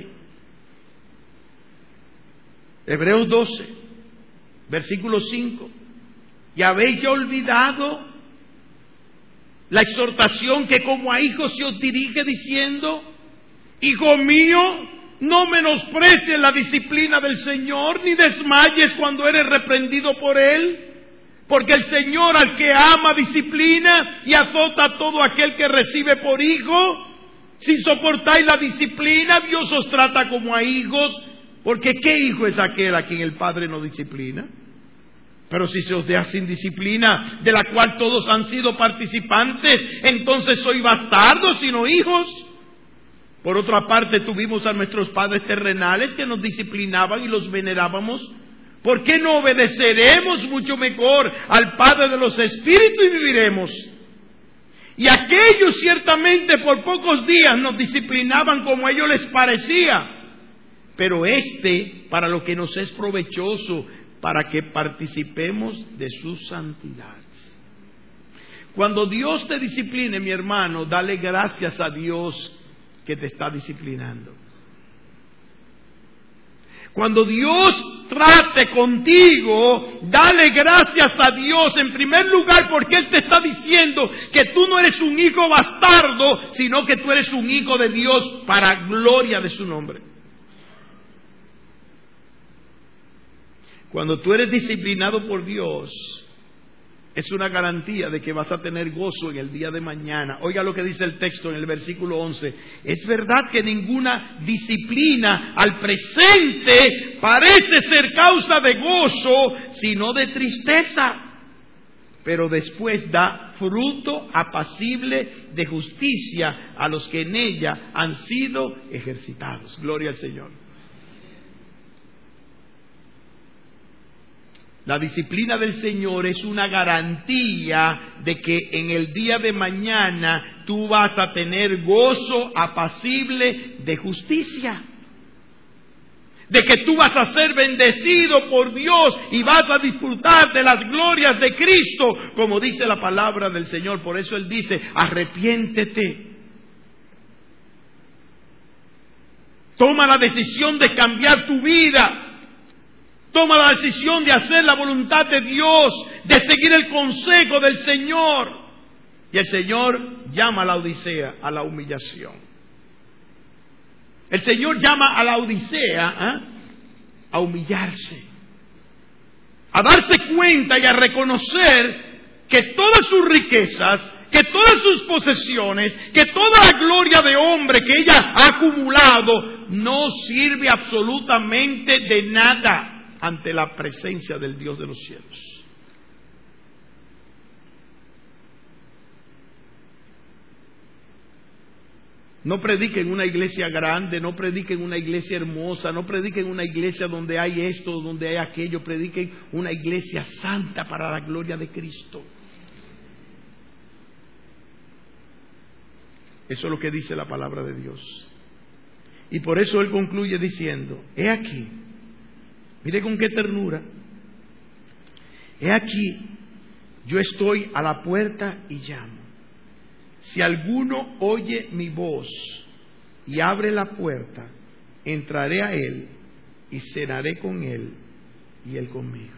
Hebreos 12, versículo 5. ¿Y habéis ya olvidado la exhortación que como a hijos se os dirige diciendo: Hijo mío, no menosprecies la disciplina del Señor, ni desmayes cuando eres reprendido por Él? Porque el Señor al que ama disciplina y azota a todo aquel que recibe por hijo. Si soportáis la disciplina, Dios os trata como a hijos. Porque ¿qué hijo es aquel a quien el Padre no disciplina? Pero si se os deja sin disciplina, de la cual todos han sido participantes, entonces sois bastardos y no hijos. Por otra parte, tuvimos a nuestros padres terrenales que nos disciplinaban y los venerábamos. ¿Por qué no obedeceremos mucho mejor al Padre de los Espíritus y viviremos? Y aquellos ciertamente por pocos días nos disciplinaban como a ellos les parecía, pero para lo que nos es provechoso, para que participemos de su santidad. Cuando Dios te discipline, mi hermano, dale gracias a Dios que te está disciplinando. Cuando Dios trate contigo, dale gracias a Dios en primer lugar porque Él te está diciendo que tú no eres un hijo bastardo, sino que tú eres un hijo de Dios para gloria de su nombre. Cuando tú eres disciplinado por Dios, es una garantía de que vas a tener gozo en el día de mañana. Oiga lo que dice el texto en el versículo 11. Es verdad que ninguna disciplina al presente parece ser causa de gozo, sino de tristeza. Pero después da fruto apacible de justicia a los que en ella han sido ejercitados. Gloria al Señor. La disciplina del Señor es una garantía de que en el día de mañana tú vas a tener gozo apacible de justicia. De que tú vas a ser bendecido por Dios y vas a disfrutar de las glorias de Cristo, como dice la palabra del Señor. Por eso Él dice: arrepiéntete. Toma la decisión de cambiar tu vida. Toma la decisión de hacer la voluntad de Dios, de seguir el consejo del Señor. Y el Señor llama a la Odisea a la humillación. El Señor llama a la Odisea a humillarse, a darse cuenta y a reconocer que todas sus riquezas, que todas sus posesiones, que toda la gloria de hombre que ella ha acumulado no sirve absolutamente de nada ante la presencia del Dios de los cielos. No predique en una iglesia grande, no predique en una iglesia hermosa, no predique en una iglesia donde hay esto, donde hay aquello. Predique en una iglesia santa para la gloria de Cristo. Eso es lo que dice la palabra de Dios. Y por eso Él concluye diciendo: he aquí, mire con qué ternura, he aquí, yo estoy a la puerta y llamo. Si alguno oye mi voz y abre la puerta, entraré a él y cenaré con él y él conmigo.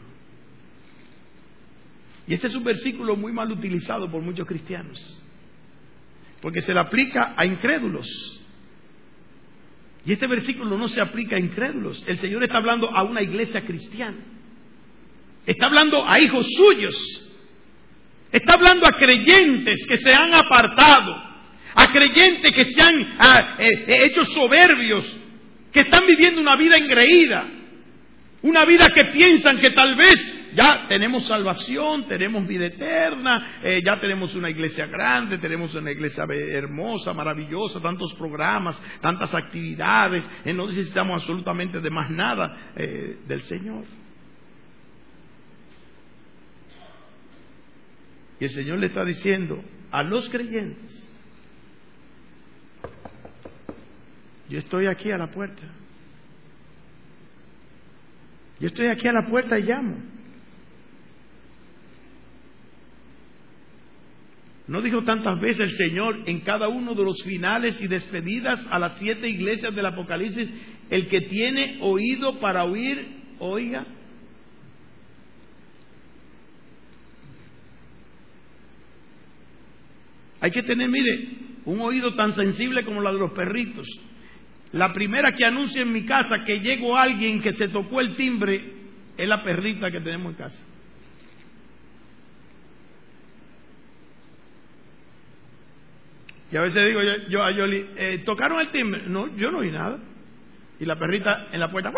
Y este es un versículo muy mal utilizado por muchos cristianos, porque se le aplica a incrédulos. Y este versículo no se aplica a incrédulos. El Señor está hablando a una iglesia cristiana. Está hablando a hijos suyos. Está hablando a creyentes que se han apartado, a creyentes que se han hecho soberbios, que están viviendo una vida engreída, una vida que piensan que tal vez ya tenemos salvación, tenemos vida eterna, ya tenemos una iglesia grande, tenemos una iglesia hermosa, maravillosa, tantos programas, tantas actividades, no necesitamos absolutamente de más nada del Señor. Y el Señor le está diciendo a los creyentes: Yo estoy aquí a la puerta. Yo estoy aquí a la puerta y llamo. ¿No dijo tantas veces el Señor en cada uno de los finales y despedidas a las 7 iglesias del Apocalipsis: el que tiene oído para oír, oiga? Hay que tener, mire, un oído tan sensible como la de los perritos. La primera que anuncia en mi casa que llegó alguien que se tocó el timbre es la perrita que tenemos en casa. Y a veces digo yo a Yoli, ¿tocaron el timbre? No, yo no oí nada. Y la perrita en la puerta.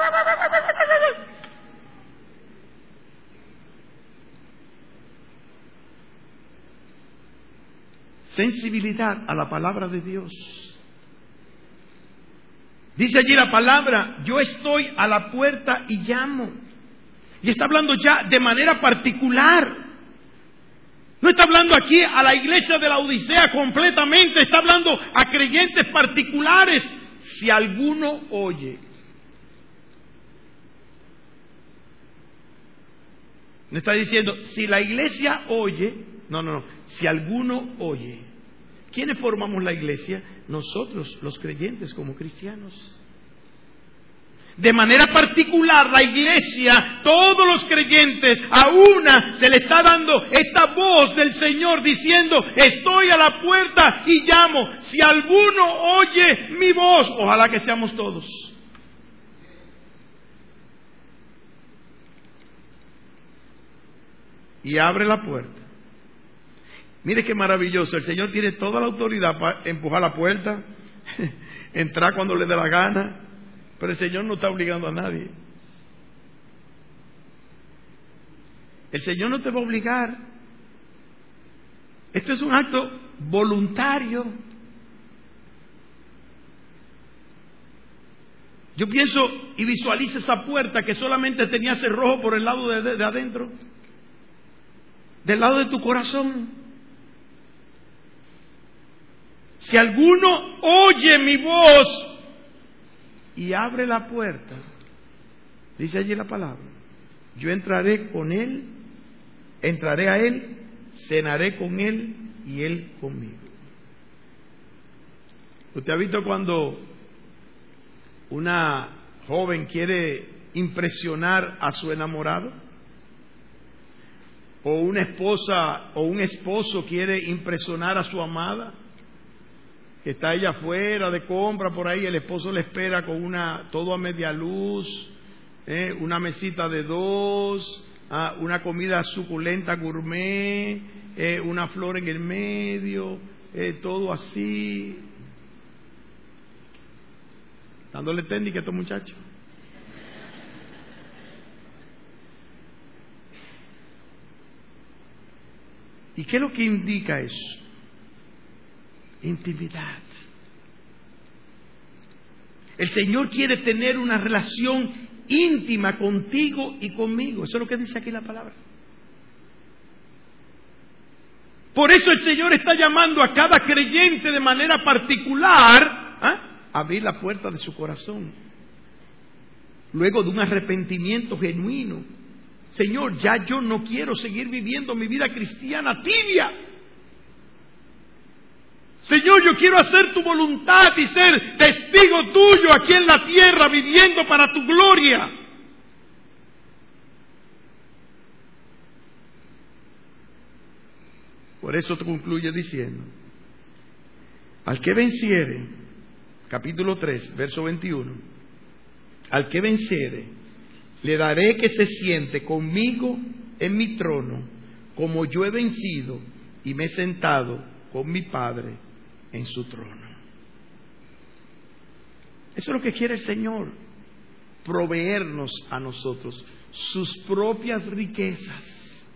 Sensibilidad a la palabra de Dios. Dice allí la palabra: yo estoy a la puerta y llamo. Y está hablando ya de manera particular. No está hablando aquí a la iglesia de la Odisea completamente, está hablando a creyentes particulares. Si alguno oye. No está diciendo si la iglesia oye. No. Si alguno oye. ¿Quiénes formamos la iglesia? Nosotros, los creyentes, como cristianos. De manera particular, la iglesia, todos los creyentes, a una se le está dando esta voz del Señor diciendo: estoy a la puerta y llamo. Si alguno oye mi voz, ojalá que seamos todos. Y abre la puerta. Mire qué maravilloso. El Señor tiene toda la autoridad para empujar la puerta, entrar cuando le dé la gana. Pero el Señor no está obligando a nadie. El Señor no te va a obligar. Esto es un acto voluntario. Yo pienso y visualizo esa puerta que solamente tenía cerrojo por el lado de adentro, del lado de tu corazón. Si alguno oye mi voz y abre la puerta, dice allí la palabra, yo entraré con él, entraré a él, cenaré con él y él conmigo. ¿Usted ha visto cuando una joven quiere impresionar a su enamorado? ¿O una esposa o un esposo quiere impresionar a su amada? Que está ella afuera de compra por ahí, el esposo le espera con todo a media luz, una mesita de 2, una comida suculenta gourmet, una flor en el medio, todo así, dándole técnica a estos muchachos. ¿Y qué es lo que indica eso? Intimidad. El Señor quiere tener una relación íntima contigo y conmigo. Eso es lo que dice aquí la palabra. Por eso el Señor está llamando a cada creyente de manera particular a abrir la puerta de su corazón. Luego de un arrepentimiento genuino. Señor, ya yo no quiero seguir viviendo mi vida cristiana tibia. Señor, yo quiero hacer tu voluntad y ser testigo tuyo aquí en la tierra, viviendo para tu gloria. Por eso te concluye diciendo: al que venciere, capítulo 3, verso 21, al que venciere, le daré que se siente conmigo en mi trono, como yo he vencido y me he sentado con mi Padre en su trono. Eso es lo que quiere el Señor, proveernos a nosotros sus propias riquezas.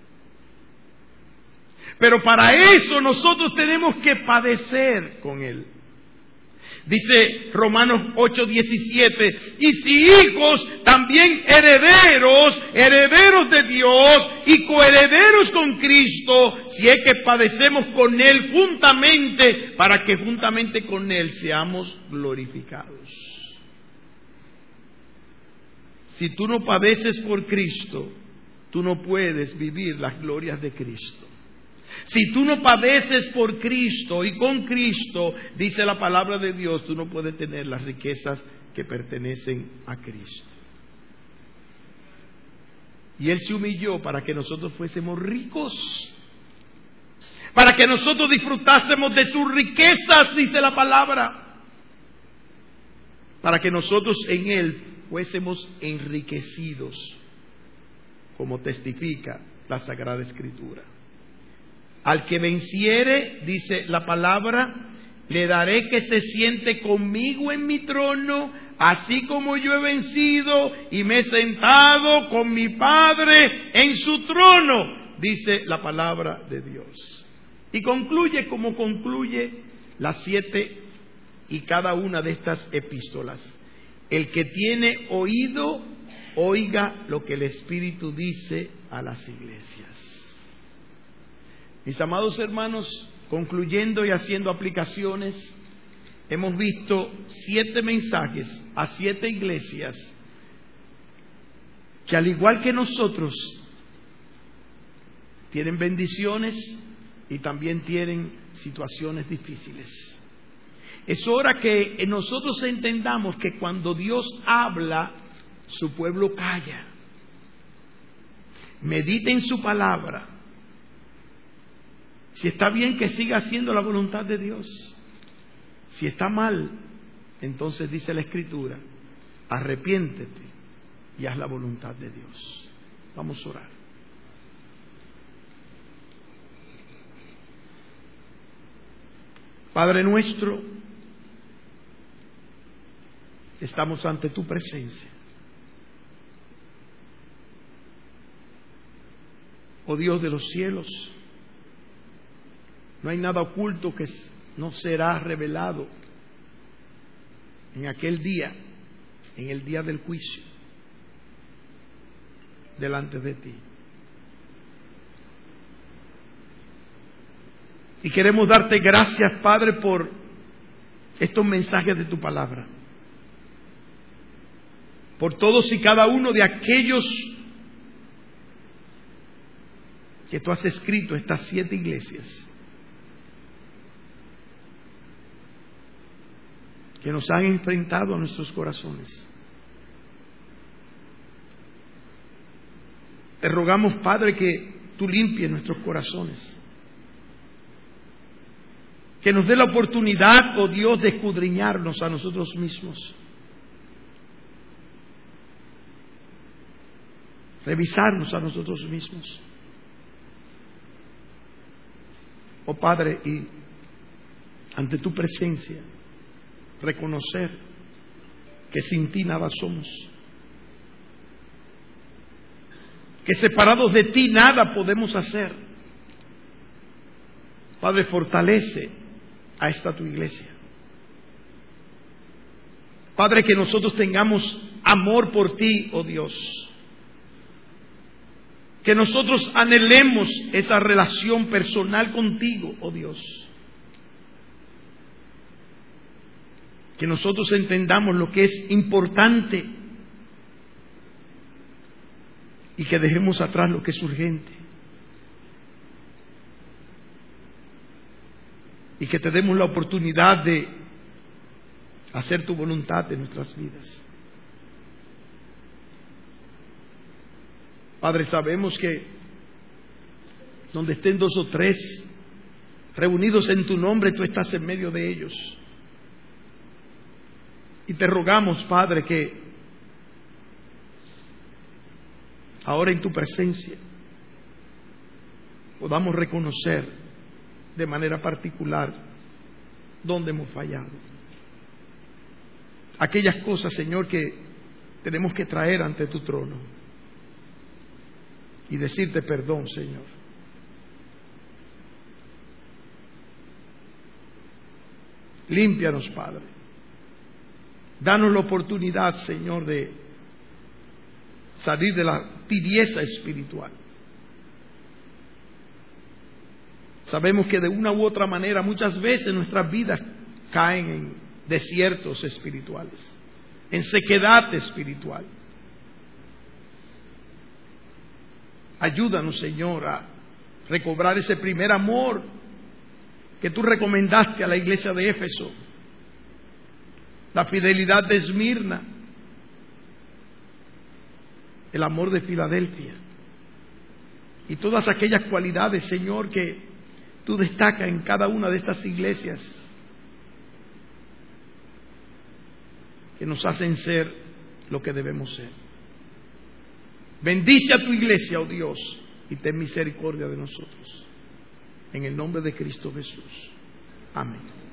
Pero para eso nosotros tenemos que padecer con Él. Dice Romanos 8:17, y si hijos, también herederos, herederos de Dios y coherederos con Cristo, si es que padecemos con Él juntamente, para que juntamente con Él seamos glorificados. Si tú no padeces por Cristo, tú no puedes vivir las glorias de Cristo. Si tú no padeces por Cristo y con Cristo, dice la palabra de Dios, tú no puedes tener las riquezas que pertenecen a Cristo. Y Él se humilló para que nosotros fuésemos ricos, para que nosotros disfrutásemos de sus riquezas, dice la palabra, para que nosotros en Él fuésemos enriquecidos, como testifica la Sagrada Escritura. Al que venciere, dice la palabra, le daré que se siente conmigo en mi trono, así como yo he vencido y me he sentado con mi Padre en su trono, dice la palabra de Dios. Y concluye como concluye las 7 y cada una de estas epístolas. El que tiene oído, oiga lo que el Espíritu dice a las iglesias. Mis amados hermanos, concluyendo y haciendo aplicaciones, hemos visto 7 mensajes a 7 iglesias que, al igual que nosotros, tienen bendiciones y también tienen situaciones difíciles. Es hora que nosotros entendamos que cuando Dios habla, su pueblo calla. Medite en su palabra. Si está bien, que siga haciendo la voluntad de Dios. Si está mal, entonces dice la Escritura, arrepiéntete y haz la voluntad de Dios. Vamos a orar. Padre nuestro, estamos ante tu presencia. Oh Dios de los cielos, no hay nada oculto que no será revelado en aquel día, en el día del juicio, delante de ti. Y queremos darte gracias, Padre, por estos mensajes de tu palabra, por todos y cada uno de aquellos que tú has escrito, estas 7 iglesias, que nos han enfrentado a nuestros corazones. Te rogamos, Padre, que tú limpies nuestros corazones, que nos dé la oportunidad, oh Dios, de escudriñarnos a nosotros mismos, revisarnos a nosotros mismos. Oh Padre, y ante tu presencia reconocer que sin ti nada somos, que separados de ti nada podemos hacer. Padre, fortalece a esta tu iglesia. Padre, que nosotros tengamos amor por ti, oh Dios, que nosotros anhelemos esa relación personal contigo, oh Dios. Que nosotros entendamos lo que es importante y que dejemos atrás lo que es urgente. Y que te demos la oportunidad de hacer tu voluntad en nuestras vidas. Padre, sabemos que donde estén 2 o 3 reunidos en tu nombre, tú estás en medio de ellos. Y te rogamos, Padre, que ahora en tu presencia podamos reconocer de manera particular dónde hemos fallado. Aquellas cosas, Señor, que tenemos que traer ante tu trono y decirte perdón, Señor. Límpianos, Padre. Danos la oportunidad, Señor, de salir de la tibieza espiritual. Sabemos que de una u otra manera muchas veces nuestras vidas caen en desiertos espirituales, en sequedad espiritual. Ayúdanos, Señor, a recobrar ese primer amor que tú recomendaste a la iglesia de Éfeso, la fidelidad de Esmirna, el amor de Filadelfia y todas aquellas cualidades, Señor, que tú destacas en cada una de estas iglesias, que nos hacen ser lo que debemos ser. Bendice a tu iglesia, oh Dios, y ten misericordia de nosotros. En el nombre de Cristo Jesús. Amén.